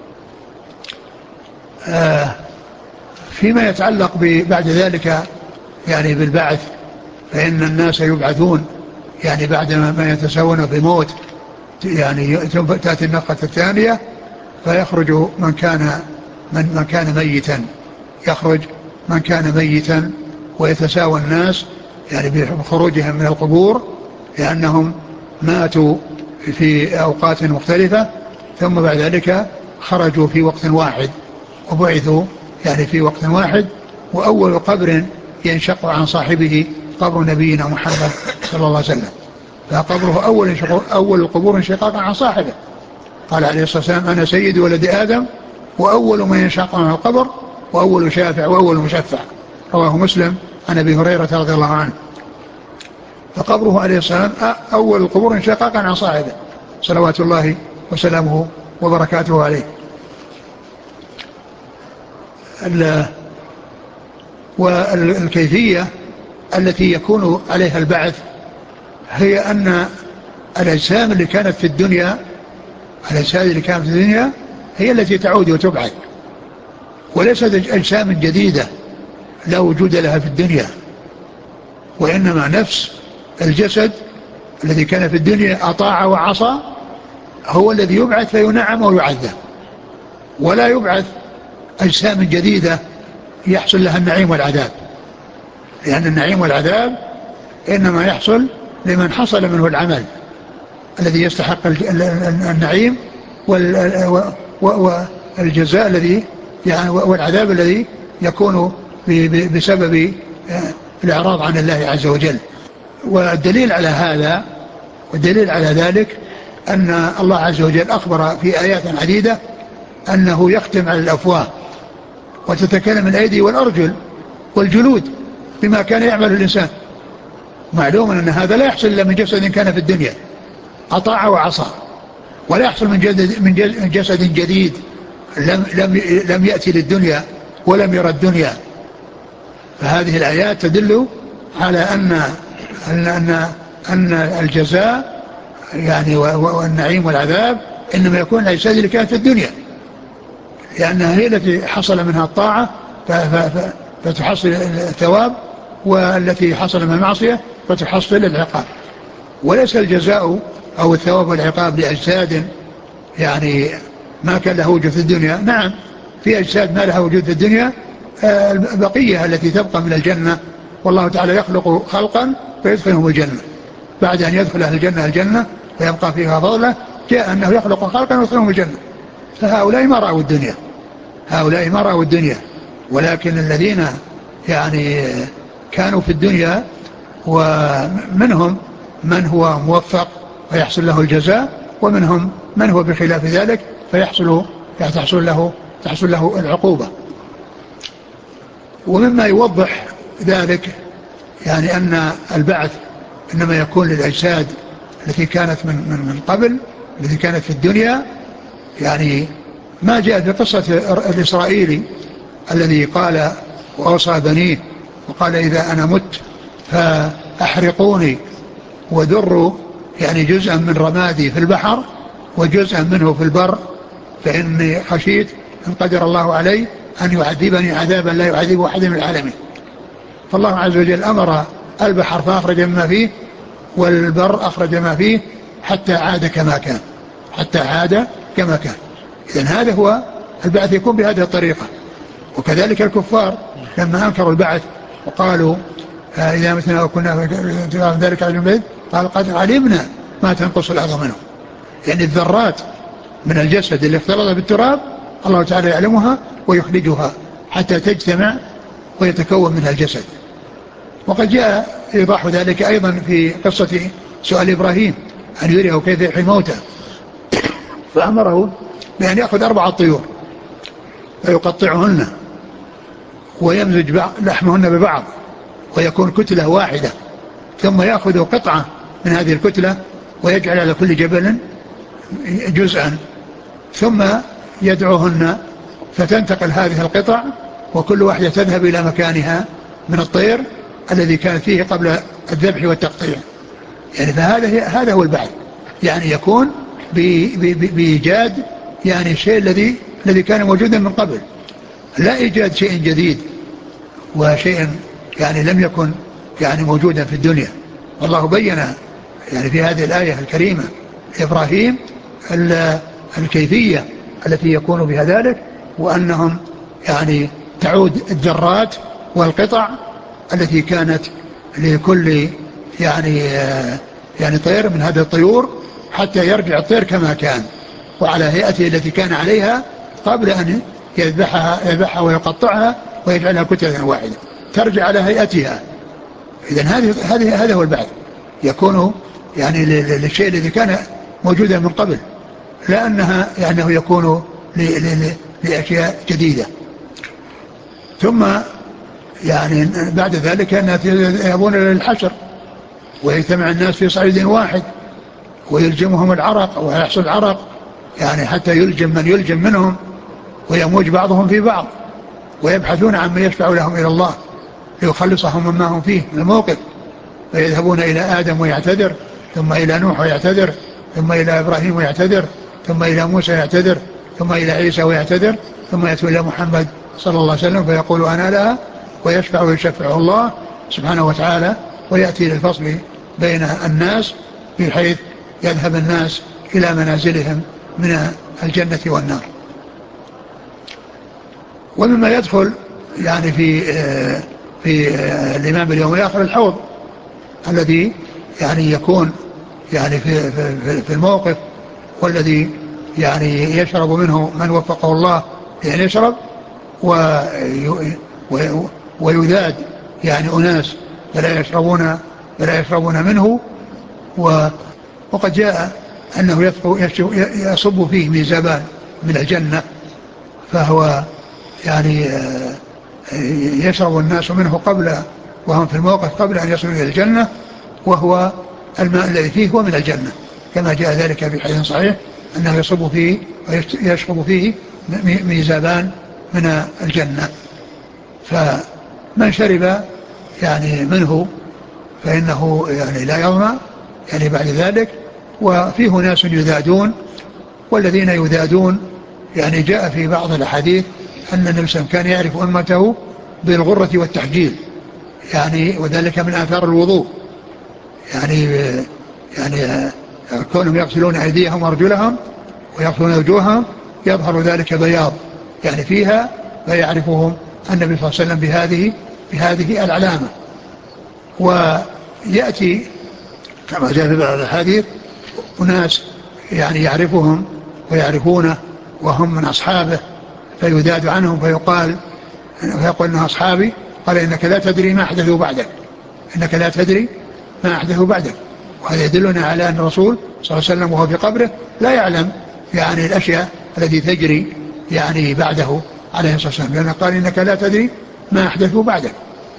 فيما يتعلق بعد ذلك يعني بالبعث، فإن الناس يبعثون يعني بعد ما يتساوون بموت، يعني تأتي النفخة الثانية فيخرج من كان من, من كان ميتا، يخرج من كان ميتا ويتساوى الناس يعني بخروجهم من القبور لأنهم ماتوا في أوقات مختلفة، ثم بعد ذلك خرجوا في وقت واحد وبعثوا يعني في وقت واحد. وأول قبر ينشق عن صاحبه قبر نبينا محمد صلى الله عليه وسلم، فقبره أول, أول القبور انشقاقا عن صاحبه. قال عليه الصلاة والسلام أنا سيد ولد آدم وأول من ينشق عنه القبر وأول شافع وأول مشفع، رواه مسلم عن أبي هريرة رضي الله عنه. فقبره عليه الصلاة والسلام أول القبور انشقاقا عن صاحبه صلوات الله وسلامه وبركاته عليه. والكيفية التي يكون عليها البعث هي أن الأجسام اللي كانت في الدنيا الأجسام اللي كانت في الدنيا هي التي تعود وتبعث، وليست أجسام جديدة لا وجود لها في الدنيا، وإنما نفس الجسد الذي كان في الدنيا أطاع وعصى هو الذي يبعث فينعم ويعذب، ولا يبعث أجسام جديدة يحصل لها النعيم والعذاب، لأن النعيم والعذاب إنما يحصل لمن حصل منه العمل الذي يستحق النعيم والجزاء الذي يعني والعذاب الذي يكون بسبب الإعراض عن الله عز وجل. والدليل على هذا والدليل على ذلك أن الله عز وجل أخبر في آيات عديدة أنه يختم على الأفواه وتتكلم الأيدي والأرجل والجلود بما كان يعمل الإنسان. معلوم أن هذا لا يحصل إلا من جسد كان في الدنيا أطاع وعصى، ولا يحصل من جسد, من جسد جديد لم, لم, لم يأتي للدنيا ولم يرى الدنيا. فهذه الآيات تدل على أن, أن, أن, أن الجزاء يعني والنعيم والعذاب إنما يكون الأجساد اللي كانت في الدنيا، لأنها هي التي حصل منها الطاعة فتحصل الثواب، والتي حصل من المعصية فتحصل العقاب. وليس الجزاء أو الثواب والعقاب لأجساد يعني ما كان له وجود في الدنيا. نعم في أجساد ما لها وجود في الدنيا، البقية التي تبقى من الجنة، والله تعالى يخلق خلقا فيدخلهم الجنة بعد أن يدخل أهل الجنة الجنة ويبقى فيها فضله، جاء أنه يخلق خلقا ويدخلهم الجنة. فهؤلاء ما رأوا الدنيا هؤلاء ما رأوا الدنيا ولكن الذين يعني كانوا في الدنيا ومنهم من هو موفق فيحصل له الجزاء، ومنهم من هو بخلاف ذلك فيحصل تحصل له تحصل له العقوبة. ومما يوضح ذلك يعني أن البعث إنما يكون للأجساد التي كانت من, من, من قبل، التي كانت في الدنيا. يعني ما جاء في قصة الإسرائيلي الذي قال وأوصى بنيه وقال إذا أنا مت فأحرقوني وذروا يعني جزءا من رمادي في البحر وجزءا منه في البر، فإني خشيت إن قدر الله علي أن يعذبني عذابا لا يعذب أحد من العالمين. فالله عز وجل أمر البحر فأخرج مما فيه والبر أخرج ما فيه حتى عاد كما كان حتى عاد كما كان. إذن هذا هو البعث، يكون بهذه الطريقة. وكذلك الكفار لما أنكروا البعث وقالوا آه إذا متنا وكنا في ذلك علم البيت قال قد علمنا ما تنقص الأرض منه. يعني الذرات من الجسد اللي اختلط بالتراب الله تعالى يعلمها ويخرجها حتى تجتمع ويتكون منها الجسد. وقد جاء إيضاح ذلك أيضا في قصة سؤال إبراهيم أن يريه كيف يحيي الموتى، فأمره بأن يأخذ أربعة طيور ويقطعهن ويمزج لحمهن ببعض ويكون كتلة واحدة، ثم يأخذ قطعة من هذه الكتلة ويجعل على كل جبل جزءا، ثم يدعوهن فتنتقل هذه القطع وكل واحدة تذهب إلى مكانها من الطير الذي كان فيه قبل الذبح والتقطيع. يعني فهذا هذا هو البعث، يعني يكون بإيجاد يعني الشيء الذي الذي كان موجودا من قبل، لا إيجاد شيء جديد وشيء يعني لم يكن يعني موجودا في الدنيا. والله بين يعني في هذه الآية الكريمة إبراهيم الكيفية التي يكون بها ذلك، وأنهم يعني تعود الذرات والقطع التي كانت لكل يعني يعني طير من هذه الطيور حتى يرجع الطير كما كان وعلى هيئته التي كان عليها قبل أن يذبحها يذبحها ويقطعها ويجعلها كتلة واحدة ترجع على هيئتها. إذن هذه هذه هذا هو البعث، يكون يعني للشيء الذي كان موجودا من قبل، لا أنها يعني يكون لأشياء جديدة. ثم يعني بعد ذلك أن يذهبون للحشر ويجتمع الناس في صعيد واحد ويلجمهم العرق ويحصل العرق يعني حتى يلجم من يلجم منهم ويموج بعضهم في بعض، ويبحثون عن من يشفع لهم إلى الله ليخلصهم مما هم فيه من الموقف، فيذهبون إلى آدم ويعتذر، ثم إلى نوح ويعتذر، ثم إلى إبراهيم ويعتذر، ثم إلى موسى ويعتذر، ثم إلى عيسى ويعتذر، ثم يأتي إلى محمد صلى الله عليه وسلم فيقول أنا لها ويشفع ويشفعه الله سبحانه وتعالى، ويأتي للفصل بين الناس بحيث يذهب الناس إلى منازلهم من الجنة والنار. ومما يدخل يعني في في الإمام اليوم الآخر الحوض الذي يعني يكون يعني في في في الموقف، والذي يعني يشرب منه من وفقه الله يعني يشرب، ويذاد يعني أناس فلا يشربون فلا يشربون منه. وقد جاء أنه يصب فيه ميزابان من الجنة، فهو يعني يشرب الناس منه قبل وهم في الموقف قبل أن يصلوا إلى الجنة، وهو الماء الذي فيه هو من الجنة كما جاء ذلك في حديث صحيح أنه يصب فيه ويشرب فيه ميزابان من الجنة. فمن شرب يعني منه فإنه يعني لا يظمأ يعني بعد ذلك. وفيه ناس يذادون، والذين يذادون يعني جاء في بعض الأحاديث أن النبي صلى الله عليه وسلم كان يعرف أمته بالغرة والتحجيل، يعني وذلك من آثار الوضوء، يعني يعني كونهم يغسلون أيديهم وأرجلهم ويغسلون وجوههم يظهر ذلك بياض يعني فيها، فيعرفهم النبي صلى الله عليه وسلم بهذه بهذه العلامة. ويأتي كما جاء في بعض الحديث أناس يعني يعرفهم ويعرفونه وهم من أصحابه فيذاد عنهم فيقال فيقول إنها أصحابي، قال إنك لا تدري ما أحدثوا بعدك، إنك لا تدري ما أحدثوا بعدك. وهذا يدلنا على أن الرسول صلى الله عليه وسلم وهو في قبره لا يعلم يعني الأشياء التي تجري يعني بعده عليه الصلاة والسلام، لأنه قال إنك لا تدري ما أحدثوا بعدك.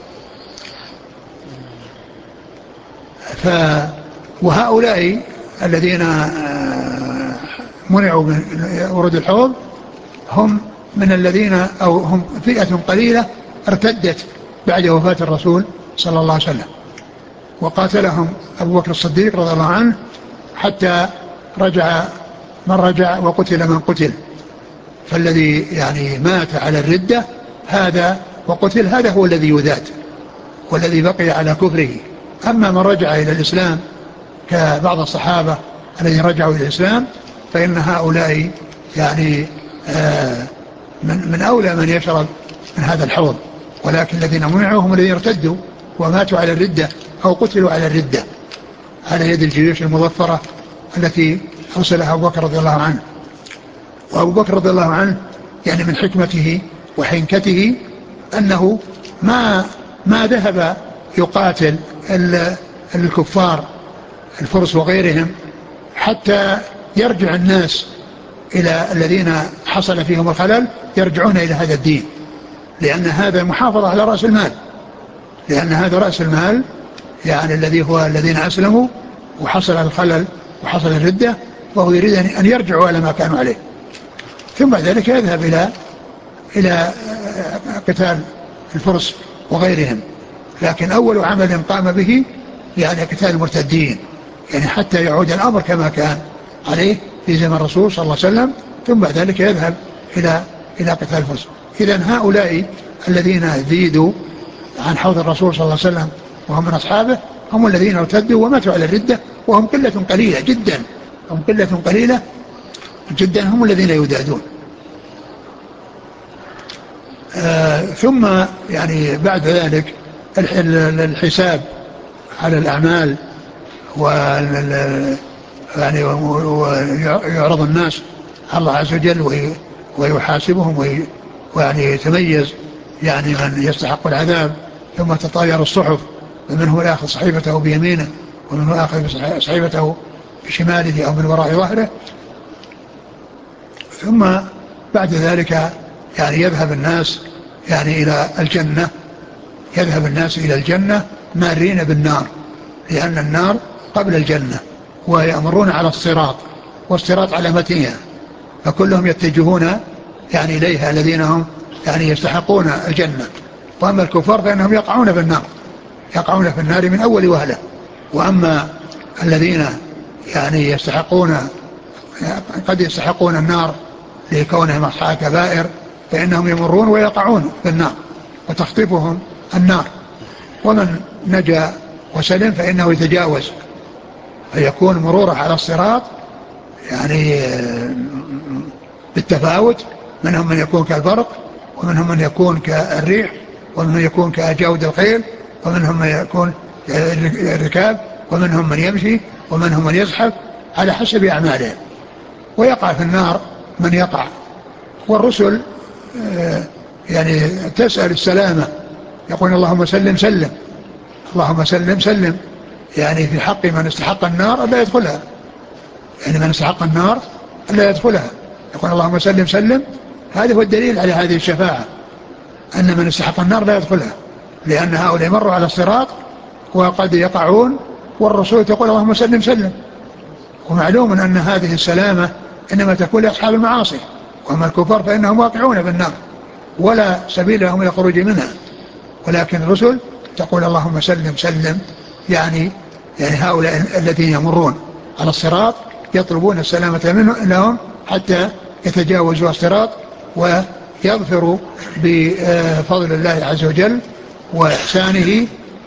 ف وهؤلاء الذين منعوا من ورود الحوض هم من الذين أو هم فئة قليلة ارتدت بعد وفاة الرسول صلى الله عليه وسلم، وقاتلهم أبو بكر الصديق رضي الله عنه حتى رجع من رجع وقتل من قتل. فالذي يعني مات على الردة هذا وقتل هذا هو الذي يذات والذي بقي على كفره. أما من رجع إلى الإسلام كبعض الصحابة الذين رجعوا إلى الإسلام فإن هؤلاء يعني آه من, من أولى من يشرب من هذا الحوض، ولكن الذين منعوا هم الذين ارتدوا وماتوا على الردة أو قتلوا على الردة على يد الجيوش المظفرة التي أرسلها أبو بكر رضي الله عنه. وأبو بكر رضي الله عنه يعني من حكمته وحنكته أنه ما ما ذهب يقاتل الكفار الفرس وغيرهم حتى يرجع الناس إلى الذين حصل فيهم الخلل، يرجعون إلى هذا الدين، لأن هذا محافظة على رأس المال، لأن هذا رأس المال يعني الذي هو الذين أسلموا وحصل الخلل وحصل الردة، وهو يريد أن يرجعوا على ما كانوا عليه، ثم بعد ذلك يذهب إلى إلى قتال الفرس وغيرهم. لكن أول عمل قام به يعني قتال المرتدين، يعني حتى يعود الأمر كما كان عليه في زمن الرسول صلى الله عليه وسلم، ثم بعد ذلك يذهب إلى إلى قتال الفرس. إذن هؤلاء الذين زيدوا عن حوض الرسول صلى الله عليه وسلم وهم من أصحابه هم الذين ارتدوا وماتوا على الردة، وهم قلة قليلة جدا، هم قلة قليلة جدا، هم الذين يدادون. آه ثم يعني بعد ذلك الحساب على الأعمال يعني ويعرض الناس على الله عز وجل ويحاسبهم ويعني يتميز يعني من يستحق العذاب، ثم تطاير الصحف، ومنه يأخذ صحيفته بيمينه ومنه يأخذ صحيفته بشماله أو من وراء ظهره. ثم بعد ذلك يعني يذهب الناس يعني إلى الجنة، يذهب الناس إلى الجنة مارين بالنار، لأن النار قبل الجنة، ويأمرون على الصراط والصراط على متنها، فكلهم يتجهون يعني إليها الذين هم يعني يستحقون الجنة. وأما الكفار فإنهم يقعون في النار، يقعون في النار من أول وهلة. وأما الذين يعني يستحقون قد يستحقون النار لكونهم أصحاب كبائر فإنهم يمرون ويقعون في النار وتخطفهم النار. ومن نجا وسلم فإنه يتجاوز، فيكون مروره على الصراط يعني بالتفاوت، منهم من يكون كالبرق، ومنهم من يكون كالريح، ومنهم من يكون كأجاود الخيل، ومنهم من يكون الركاب، ومنهم من يمشي، ومنهم من يزحف على حسب أعمالهم، ويقع في النار من يقع. والرسل يعني تسأل السلامة، يقول اللهم سلم سلم، اللهم سلم سلم، يعني في حق من استحق النار ألا يدخلها، يعني من استحق النار ألا يدخلها، يقول اللهم سلم سلم. هذا هو الدليل على هذه الشفاعة، أن من استحق النار لا يدخلها، لأن هؤلاء مروا على الصراط وقد يقعون، والرسول تقول اللهم سلم سلم. ومعلوم أن هذه السلامة إنما تكون لأصحاب المعاصي، وأما الكفار فإنهم واقعون بالنار ولا سبيل لهم إلى الخروج منها. ولكن الرسل تقول اللهم سلم سلم، يعني يعني هؤلاء الذين يمرون على الصراط يطلبون السلامة منه لهم حتى يتجاوزوا الصراط ويظفروا بفضل الله عز وجل وإحسانه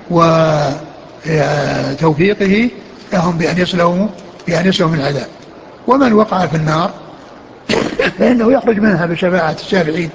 وتوفيقه لهم بأن يسلموا بأن يسلموا من العذاب. ومن وقع في النار فإنه يخرج منها بشفاعة الشافعين،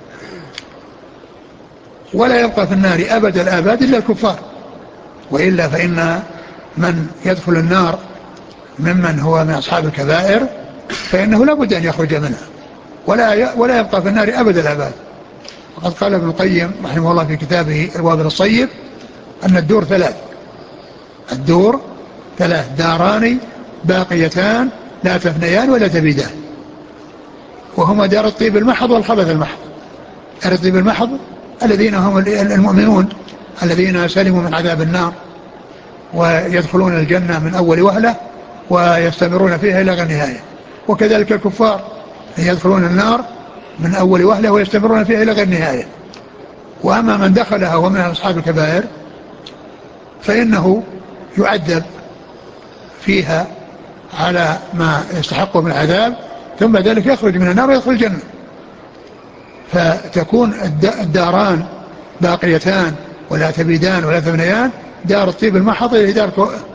ولا يبقى في النار أبد الآباد إلا الكفار، وإلا فإن من يدخل النار ممن هو من أصحاب الكبائر فإنه لا بد أن يخرج منها، ولا ولا يبقى في النار أبد الآباد. وقد قال ابن القيم رحمه الله في كتابه الوابل الصيب أن الدور ثلاث، الدور ثلاث، داران باقيتان لا تفنيان ولا تبيدان، وهما دار الطيب المحض والخبث المحض. دار الطيب المحض الذين هم المؤمنون الذين سلموا من عذاب النار ويدخلون الجنة من أول وهلة ويستمرون فيها إلى غير نهاية، وكذلك الكفار يدخلون النار من أول وهلة ويستمرون فيها إلى غير نهاية. وأما من دخلها ومن أصحاب الكبائر فإنه يعذب فيها على ما يستحقه من العذاب، ثم ذلك يخرج من النار ويدخل الجنة. فتكون الداران باقيتان ولا تبيدان ولا تفنيان، دار الطيب المحض هي دار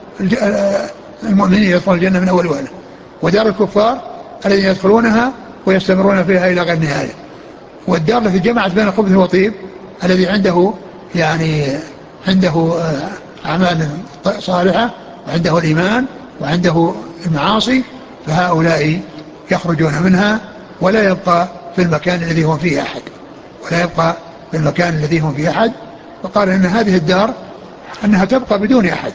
المؤمنين يدخلون الجنة من أول وهلة، ودار الكفار الذين يدخلونها ويستمرون فيها إلى غير نهاية. والدار التي جمعت بين الخبث والطيب الذي عنده يعني عنده أعمال صالحة وعنده الإيمان وعنده المعاصي، فهؤلاء يخرجون منها ولا يبقى في المكان الذي هم فيه أحد، ولا يبقى في المكان الذي هم فيه أحد. وقال إن هذه الدار أنها تبقى بدون أحد،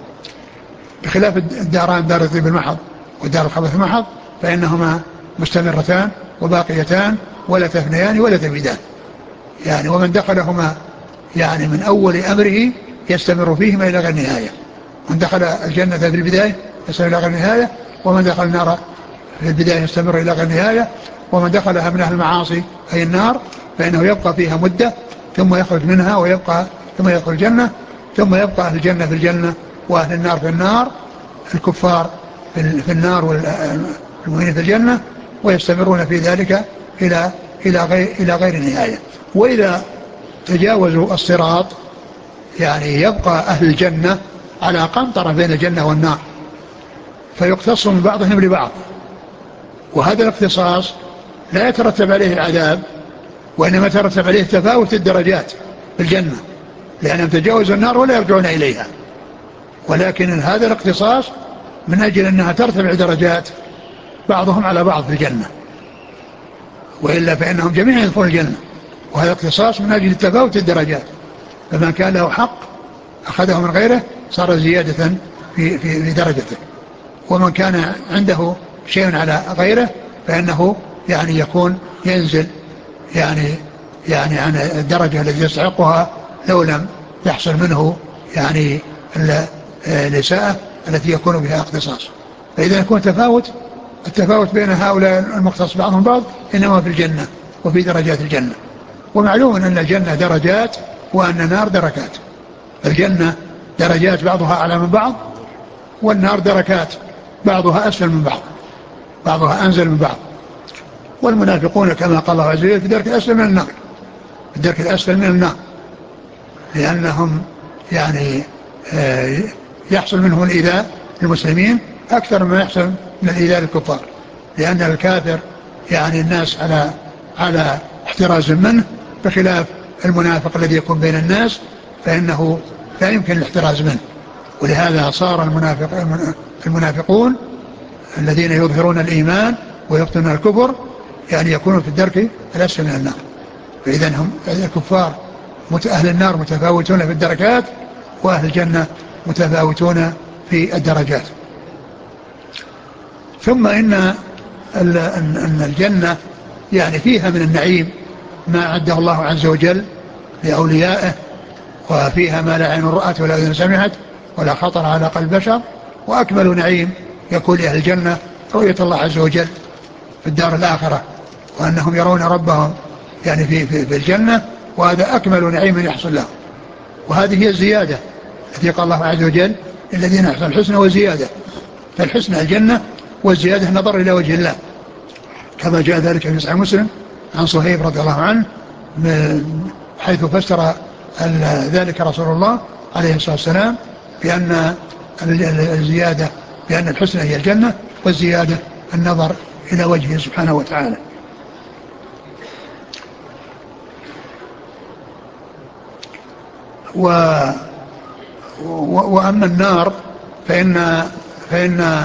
بخلاف الداران دار الطيب المحض ودار الخبث المحض فإنهما مستمرتان وباقيتان ولا تفنيان ولا تبيدان، يعني ومن دخلهما يعني من أول أمره يستمر فيهما إلى غير نهاية. من دخل الجنة في البداية يستمر إلى غير نهاية، ومن دخل النار في البداية يستمر إلى غير نهاية، ومن دخلها من أهل المعاصي أي النار فإنه يبقى فيها مدة ثم يخرج منها ويبقى ثم يدخل الجنة، ثم يبقى أهل الجنة في الجنة وأهل النار في النار، الكفار في النار والمؤمنين في الجنة، ويستمرون في ذلك إلى إلى غير إلى غير نهاية. وإذا تجاوزوا الصراط يعني يبقى أهل الجنة على قنطرة بين الجنة والنار، فيقتص من بعضهم لبعض، وهذا الاختصاص لا يترتب عليه العذاب، وإنما يترتب عليه تفاوت الدرجات في الجنة، لأنهم تجاوزوا النار ولا يرجعون إليها. ولكن هذا الاختصاص من أجل أنها ترتفع درجات بعضهم على بعض في الجنة، وإلا فإنهم جميعا يدخلون الجنة. وهذا اختصاص من أجل تفاوت الدرجات، فمن كان له حق أخذه من غيره صار زيادة في, في, في درجته، ومن كان عنده شيء على غيره فإنه يعني يكون ينزل يعني يعني عن الدرجة التي يستحقها لو لم يحصل منه يعني الإساءة التي يكون بها اختصاص. فإذا يكون تفاوت، التفاوت بين هؤلاء المختص بعضهم بعض إنما في الجنة وفي درجات الجنة. ومعلوم أن الجنة درجات وأن النار دركات. الجنة درجات بعضها أعلى من بعض، والنار دركات بعضها أسفل من بعض، بعضها أنزل من بعض. والمنافقون كما قال الله عز وجل في الدرك الأسفل من النار، في الدرك الأسفل من النار، لأنهم يعني يحصل منهم الإيذاء للمسلمين أكثر مما يحصل من الإيذاء للكفار، لأن الكافر يعني الناس على على احتراز منه، بخلاف المنافق الذي يكون بين الناس فإنه لا يمكن الاحتراز منه. ولهذا صار المنافق المنافقون الذين يظهرون الإيمان ويبطنون الكفر يعني يكونون في الدرك الأسفل من النار. فإذا هم الكفار أهل النار متفاوتون في الدركات، وأهل الجنة متفاوتون في الدرجات. ثم إن أن الجنة يعني فيها من النعيم ما أعده الله عز وجل لأوليائه، وفيها ما لا عين رأت ولا أذن سمعت ولا خطر على قلب بشر. وأكمل نعيم يكون لأهل الجنة رؤية الله عز وجل في الدار الآخرة، وأنهم يرون ربهم يعني في, في, في الجنة، وهذا أكمل نعيم يحصل لهم. وهذه هي الزيادة التي قال الله عز وجل الذين أحسنوا الحسنى وزيادة، فالحسنى الجنة والزيادة نظر إلى وجه الله، كما جاء ذلك في صحيح مسلم عن صهيب رضي الله عنه حيث فسر ذلك رسول الله عليه الصلاة والسلام بأن الزيادة بأن الحسنى هي الجنة، والزيادة النظر إلى وجهه سبحانه وتعالى. و وأما النار فإن فإن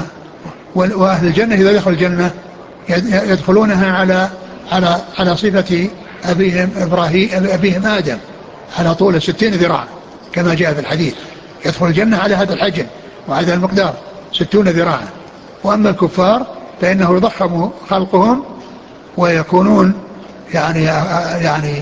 وأهل الجنة إذا دخلوا الجنة يدخلونها على على على صفة أبيهم, إبراهيم أبيهم آدم على طول ستين ذراع كما جاء في الحديث، يدخل الجنة على هذا الحجم وهذا المقدار ستون ذراعا. وأما الكفار فإنه يضخم خلقهم ويكونون يعني يعني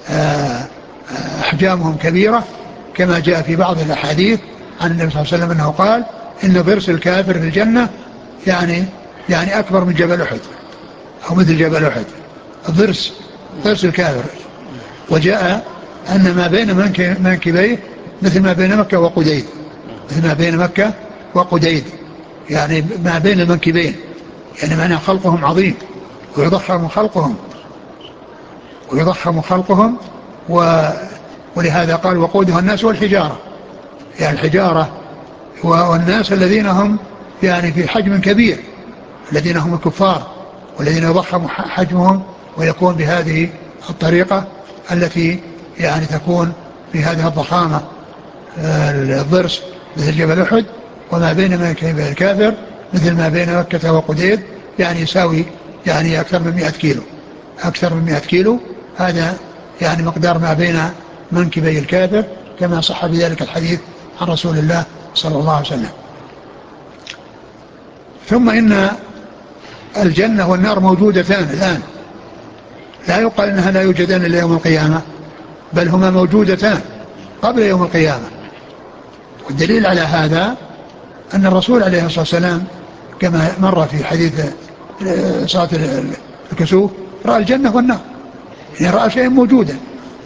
أحجامهم كبيرة كما جاء في بعض الأحاديث عن النبي صلى الله عليه وسلم أنه قال إن ضرس الكافر في الجنة يعني يعني أكبر من جبل أحد أو مثل جبل أحد، الضرس ضرس الكافر. وجاء أن ما بين منكبيه مثل ما بين مكة وقديد، مثل ما بين مكة وقديد يعني ما بين المنكبين، يعني معنى خلقهم عظيم ويضخم خلقهم ويضخم خلقهم و ولهذا قال وقودها الناس والحجارة، يعني الحجارة والناس الذين هم يعني في حجم كبير، الذين هم الكفار والذين يضخم حجمهم ويكون بهذه الطريقة التي يعني تكون في هذه الضخامة. الضرس مثل جبل أحد، وما بين منكبي الكافر مثل ما بين مكة وقديد، يعني يساوي يعني أكثر من مئة كيلو، أكثر من مئة كيلو. هذا يعني مقدار ما بين منكبي الكافر كما صح بذلك الحديث عن رسول الله صلى الله عليه وسلم. ثم إن الجنة والنار موجودتان الآن، لا يقال أنها لا يوجدان إلا يوم القيامة، بل هما موجودتان قبل يوم القيامة. والدليل على هذا أن الرسول عليه الصلاة والسلام كما مر في حديث صلاة الكسوف رأى الجنة والنار، يعني رأى شيء موجودا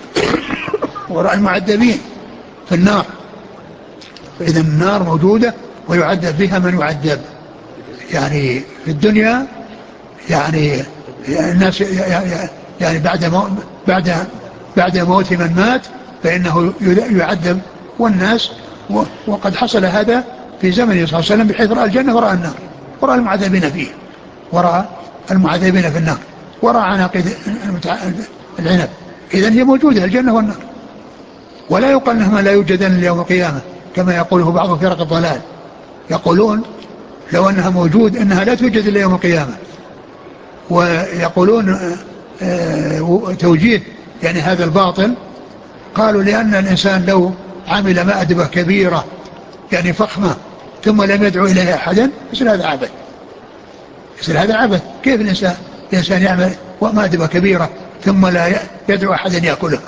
ورأى المعذبين في النار. فإذا النار موجودة ويعذب فيها من يعذب يعني في الدنيا، يعني الناس يعني بعد موت بعد بعد موت من مات فإنه يعذب والناس. وقد حصل هذا في زمنه صلى الله عليه وسلم بحيث رأى الجنة ورأى النار ورأى المعذبين فيه ورأى المعذبين في النار ورأى عناقيد العنب. إذن هي موجودة الجنة والنار، ولا يقال أنهما لا يوجدان ليوم القيامة كما يقوله بعض فرق الضلال، يقولون لو أنها موجود أنها لا توجد إلا يوم القيامة. ويقولون توجيه يعني هذا الباطل، قالوا لأن الإنسان لو عمل مأدبة كبيرة يعني فخمة ثم لم يدعو إليها أحدا يصير هذا عبث، يصير هذا عبث. كيف الإنسان الإنسان يعمل مأدبة كبيرة ثم لا يدعو أحدا يأكلها؟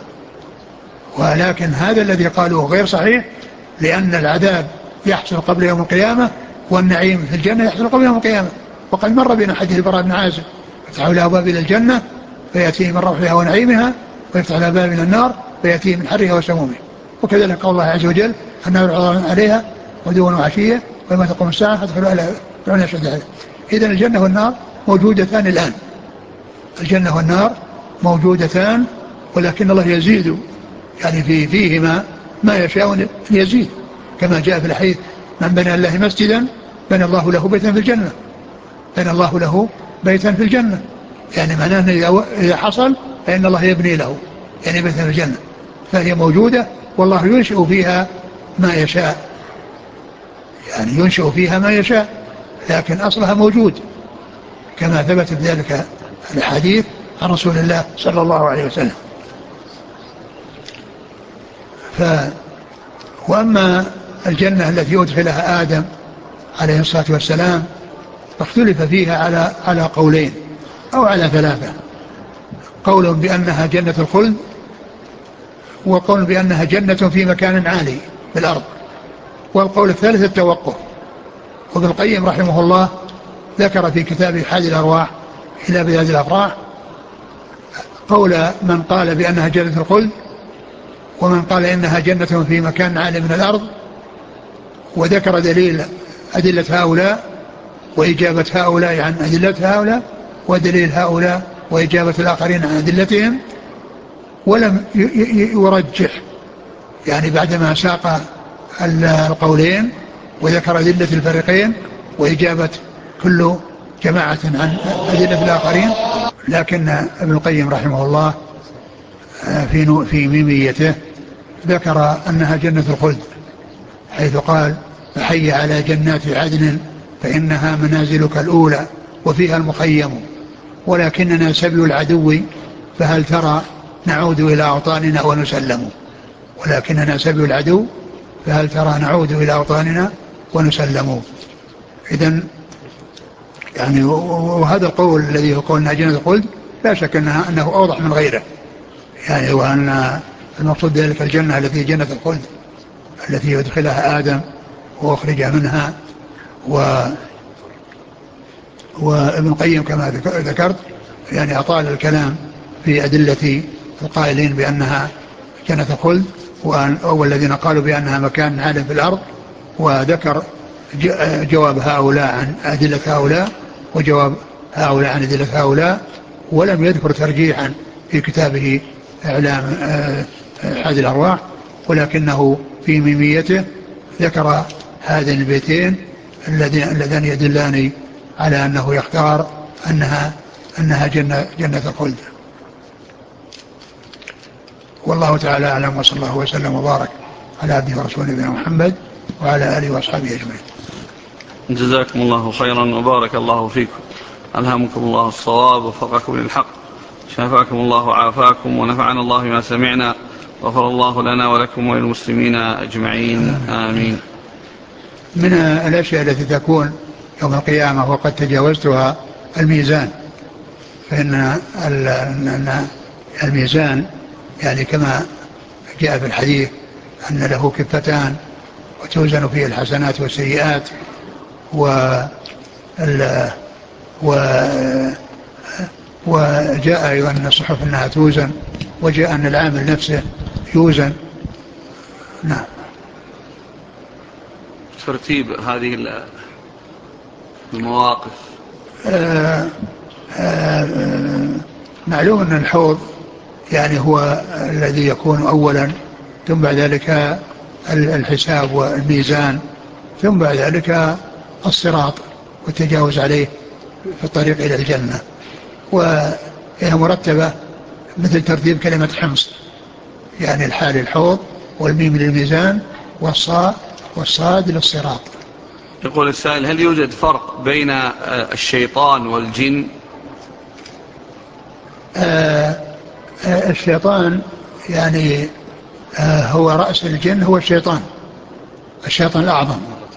ولكن هذا الذي قالوه غير صحيح، لأن العذاب يحصل قبل يوم القيامة والنعيم في الجنة يحصل قبل يوم القيامة. وقد مر بنا حديث البراء بن عازب يفتح له باب إلى الجنة فيأتيه من روحها ونعيمها، ويفتح له باب إلى النار فيأتيه من حرها وسمومها. وكذلك قول الله عز وجل النار يعرضون عليها غدوا وعشية ويوم تقوم الساعة فادخلوا أهلها أشد عذابا. إذن الجنة والنار موجودتان الآن، الجنة والنار موجودتان، ولكن الله يزيد يعني في فيهما ما يشاء يزيد، كما جاء في الحديث من بنى الله مسجدا بنى الله له بيتا في الجنة، بنى الله له بيتا في الجنة، يعني معناه أن إذا حصل فإن الله يبني له يعني بيتا في الجنة. فهي موجودة والله ينشئ فيها ما يشاء، يعني ينشئ فيها ما يشاء، لكن أصلها موجود كما ثبت بذلك الحديث عن رسول الله صلى الله عليه وسلم. ف وأما الجنة التي يدخلها آدم عليه الصلاة والسلام فاختلف فيها على على قولين أو على ثلاثة. قول بأنها جنة الخلد، وقول بأنها جنة في مكان عالي بالأرض، والقول الثالث التوقف. وابن القيم رحمه الله ذكر في كتابه حادي الأرواح إلى بلاد الأفراح قول من قال بأنها جنة الخلد، ومن قال إنها جنة في مكان عالي من الأرض، وذكر دليل أدلة هؤلاء وإجابة هؤلاء عن أدلة هؤلاء، ودليل هؤلاء وإجابة الآخرين عن أدلتهم، ولم يرجح يعني بعدما ساق القولين وذكر أدلة الفريقين وإجابة كل جماعة عن أدلة الآخرين. لكن ابن القيم رحمه الله في في ميميته ذكر أنها جنة الخلد، حيث قال فحي على جنات عدن فإنها منازلك الأولى وفيها المخيم، ولكننا سبي العدو فهل ترى نعود إلى أوطاننا ونسلم، ولكننا سبي العدو فهل ترى نعود إلى أوطاننا ونسلم. إذن يعني وهذا القول الذي هو قولنا جنة الخلد لا شك أنه, أنه أوضح من غيره، يعني وأن المقصود ذلك الجنة التي جنة الخلد التي يدخلها آدم وأخرج منها. و وابن القيم كما ذكرت يعني أطال الكلام في أدلة القائلين بأنها جنة الخلد والذين قالوا بأنها مكان عالٍ في الأرض، وذكر جواب هؤلاء عن أدلة هؤلاء وجواب هؤلاء عن أدلة هؤلاء، ولم يذكر ترجيحا في كتابه إعلام هذه الأرواح، ولكنه في ميميته ذكر هذين البيتين اللذان يدلان على أنه يختار أنها, أنها جنة, جنة الخلد. والله تعالى أعلم، وصلى الله وسلم وبارك على عبده ورسوله نبينا محمد وعلى آله وأصحابه أجمعين. جزاكم الله خيرا وبارك الله فيكم، ألهمكم الله الصواب ووفقكم للحق، شافاكم الله وعافاكم، ونفعنا الله ما سمعنا، غفر الله لنا ولكم وللمسلمين أجمعين، آمين. من الأشياء التي تكون يوم القيامة وقد تجاوزتها الميزان، فإن الميزان يعني كما جاء في الحديث أن له كفتان وتوزن فيه الحسنات والسيئات، و و وجاء أيضا أن الصحف أنها توزن، وجاء أن العامل نفسه يوزن. نعم. ترتيب هذه المواقف. آآ آآ معلوم أن الحوض يعني هو الذي يكون أولا، ثم بعد ذلك الحساب والميزان، ثم بعد ذلك الصراط والتجاوز عليه في الطريق إلى الجنة، وهي مرتبة مثل ترتيب كلمة حمص، يعني الحال الحوض والميم للميزان والصاء والصاد للصراط. يقول السائل: هل يوجد فرق بين الشيطان والجن؟ آه آه الشيطان يعني آه هو رأس الجن هو الشيطان، الشيطان الأعظم،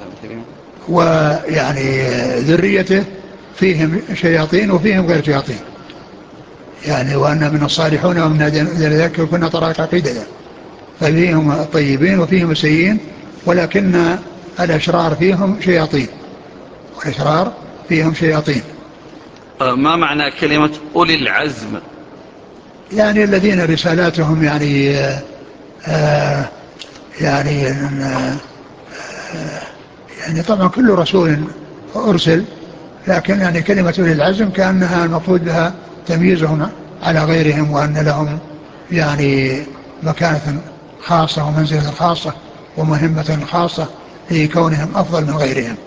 ويعني ذريته فيهم شياطين وفيهم غير شياطين، يعني وأن من الصالحون ومن ذلك كنا طرائق قددا، ففيهم طيبين وفيهم سيئين، ولكن الأشرار فيهم شياطين، والأشرار فيهم شياطين. ما معنى كلمة أولي العزم؟ يعني الذين رسالاتهم يعني آه يعني آه يعني طبعا كل رسول أرسل، لكن يعني كلمة أولي العزم كأنها المفروض بها تمييزهم على غيرهم، وأن لهم يعني مكانة خاصة ومنزلة خاصة ومهمة خاصة لكونهم أفضل من غيرهم.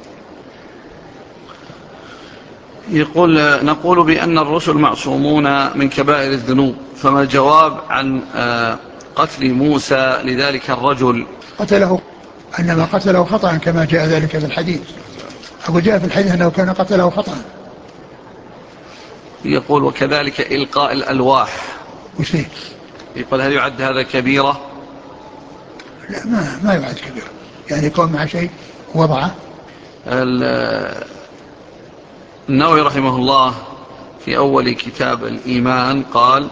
يقول: نقول بأن الرسل معصومون من كبائر الذنوب، فما الجواب عن قتل موسى لذلك الرجل؟ قتله، أنما قتله خطأ كما جاء ذلك في الحديث، أقول جاء في الحديث أنه كان قتله خطأ. يقول: وكذلك إلقاء الألواح. وش فيه؟ يقول: هل يعد هذا كبيرة؟ لا، ما, ما يعد كبيرة، يعني يكون مع شيء وضعه. النووي رحمه الله في أول كتاب الإيمان قال: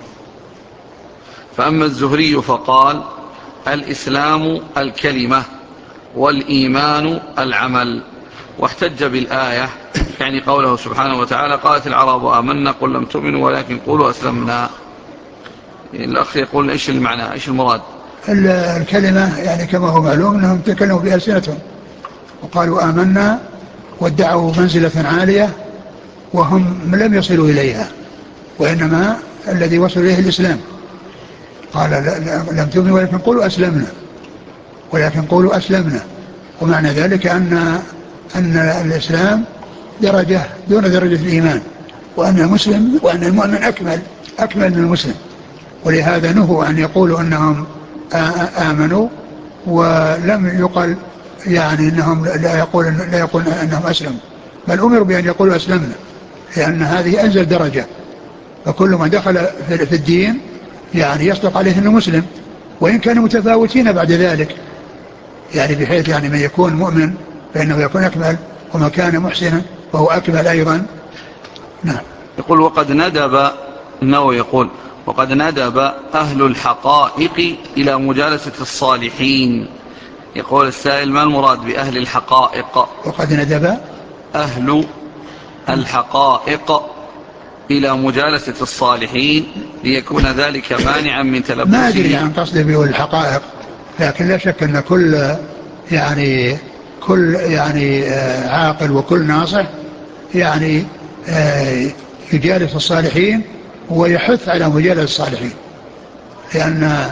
فأما الزهري فقال: الإسلام الكلمة والإيمان العمل، واحتج بالآية، يعني قوله سبحانه وتعالى: قالت العرب آمنا قل لم تؤمنوا ولكن قولوا أسلمنا. الأخ يقول: إيش المعنى، إيش المراد؟ الكلمة يعني كما هو معلوم أنهم تكلموا بألسنتهم وقالوا آمنا وادعوا منزلة عالية وهم لم يصلوا إليها، وإنما الذي وصل إليه الإسلام. قال لم تؤمنوا ولكن قولوا أسلمنا، ولكن قولوا أسلمنا، ومعنى ذلك أن أن الإسلام درجة دون درجة الإيمان، وأن المسلم وأن المؤمن أكمل أكمل من المسلم، ولهذا نهوا أن يقولوا أنهم آمنوا ولم يقل يعني أنهم لا يقول لا يقول أنهم أسلموا، بل أمروا بأن يقولوا أسلمنا، لأن هذه أنزل درجة، فكل من دخل في الدين يعني يصدق عليه أنه مسلم، وإن كانوا متفاوتين بعد ذلك، يعني بحيث يعني من يكون مؤمن فإنه يكون أكمل، وما كان محسنا فهو أكمل أيضا. نعم. يقول وقد ندب النووي يقول وقد ندب أهل الحقائق إلى مجالسة الصالحين. يقول السائل ما المراد بأهل الحقائق؟ وقد ندب أهل الحقائق إلى مجالسة الصالحين ليكون ذلك مانعا من ما أدري تلبسه. عن قصده بالحقائق، لكن لا شك أن كل يعني كل يعني عاقل وكل ناصح يعني يجالس الصالحين ويحث على مجالسة الصالحين، لأن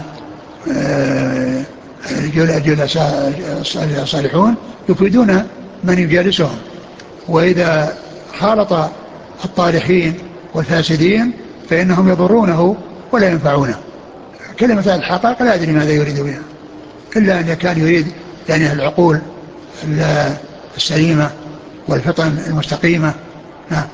الجلساء الصالحون يفيدون من يجالسهم، وإذا خالط الطالحين والفاسدين فإنهم يضرونه ولا ينفعونه. كلمة الحقائق لا أدري ماذا يريد بها، إلا أن كان يريد يعني العقول السليمة والفطن المستقيمة. نعم.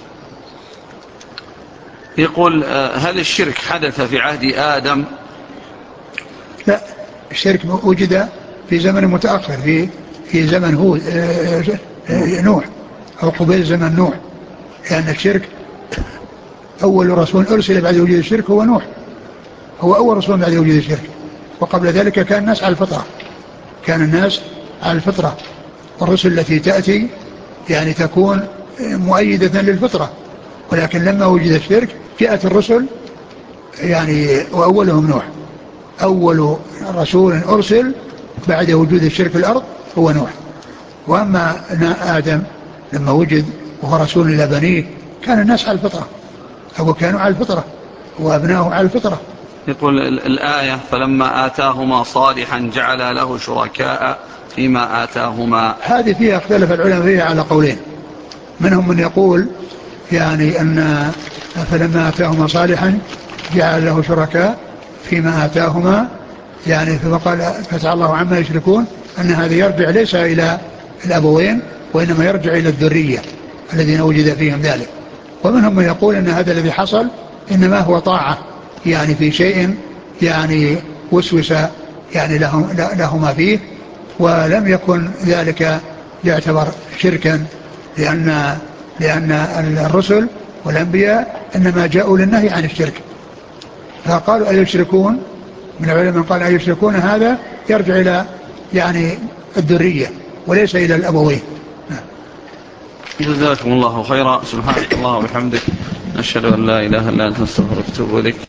يقول هل الشرك حدث في عهد آدم؟ لا، الشرك وجد في زمن متأخر، في في زمن هود نوح أو قبيل زمن نوح، لأن الشرك أول رسول أرسل بعد وجود الشرك هو نوح، هو أول رسول بعد وجود الشرك، وقبل ذلك كان الناس على الفطرة، كان الناس على الفطرة، والرسل التي تأتي يعني تكون مؤيدة للفطرة، ولكن لما وجد الشرك جاءت الرسل يعني وأولهم نوح، أول رسول أرسل بعد وجود الشرك في الأرض هو نوح. وأما آدم لما وجد وهو رسول إلى بنيه كان الناس على الفطرة، أو كانوا على الفطرة وأبناؤه على الفطرة. يقول الآية فلما آتاهما صالحا جعل له شركاء فيما آتاهما، هذه فيها اختلف العلماء فيها على قولين، منهم من يقول يعني أن فلما آتاهما صالحا جعل له شركاء فيما آتاهما، يعني ثم قال فتعالى الله عما يشركون، أن هذا يرجع ليس إلى الأبوين وإنما يرجع إلى الذرية الذين وجد فيهم ذلك. ومنهم من يقول أن هذا الذي حصل إنما هو طاعة، يعني في شيء يعني وسوس يعني لهم لهما فيه، ولم يكن ذلك يعتبر شركا، لأن لأن الرسل والأنبياء إنما جاءوا للنهي عن الشرك. فقالوا أيشركون، من العلماء من قال أيشركون هذا يرجع إلى يعني الذرية وليس إلى الأبوين. جزاكم الله خيرا. سبحانك الله وبحمدك نشهد أن لا إله إلا أنت نستغفرك ونتوب إليك.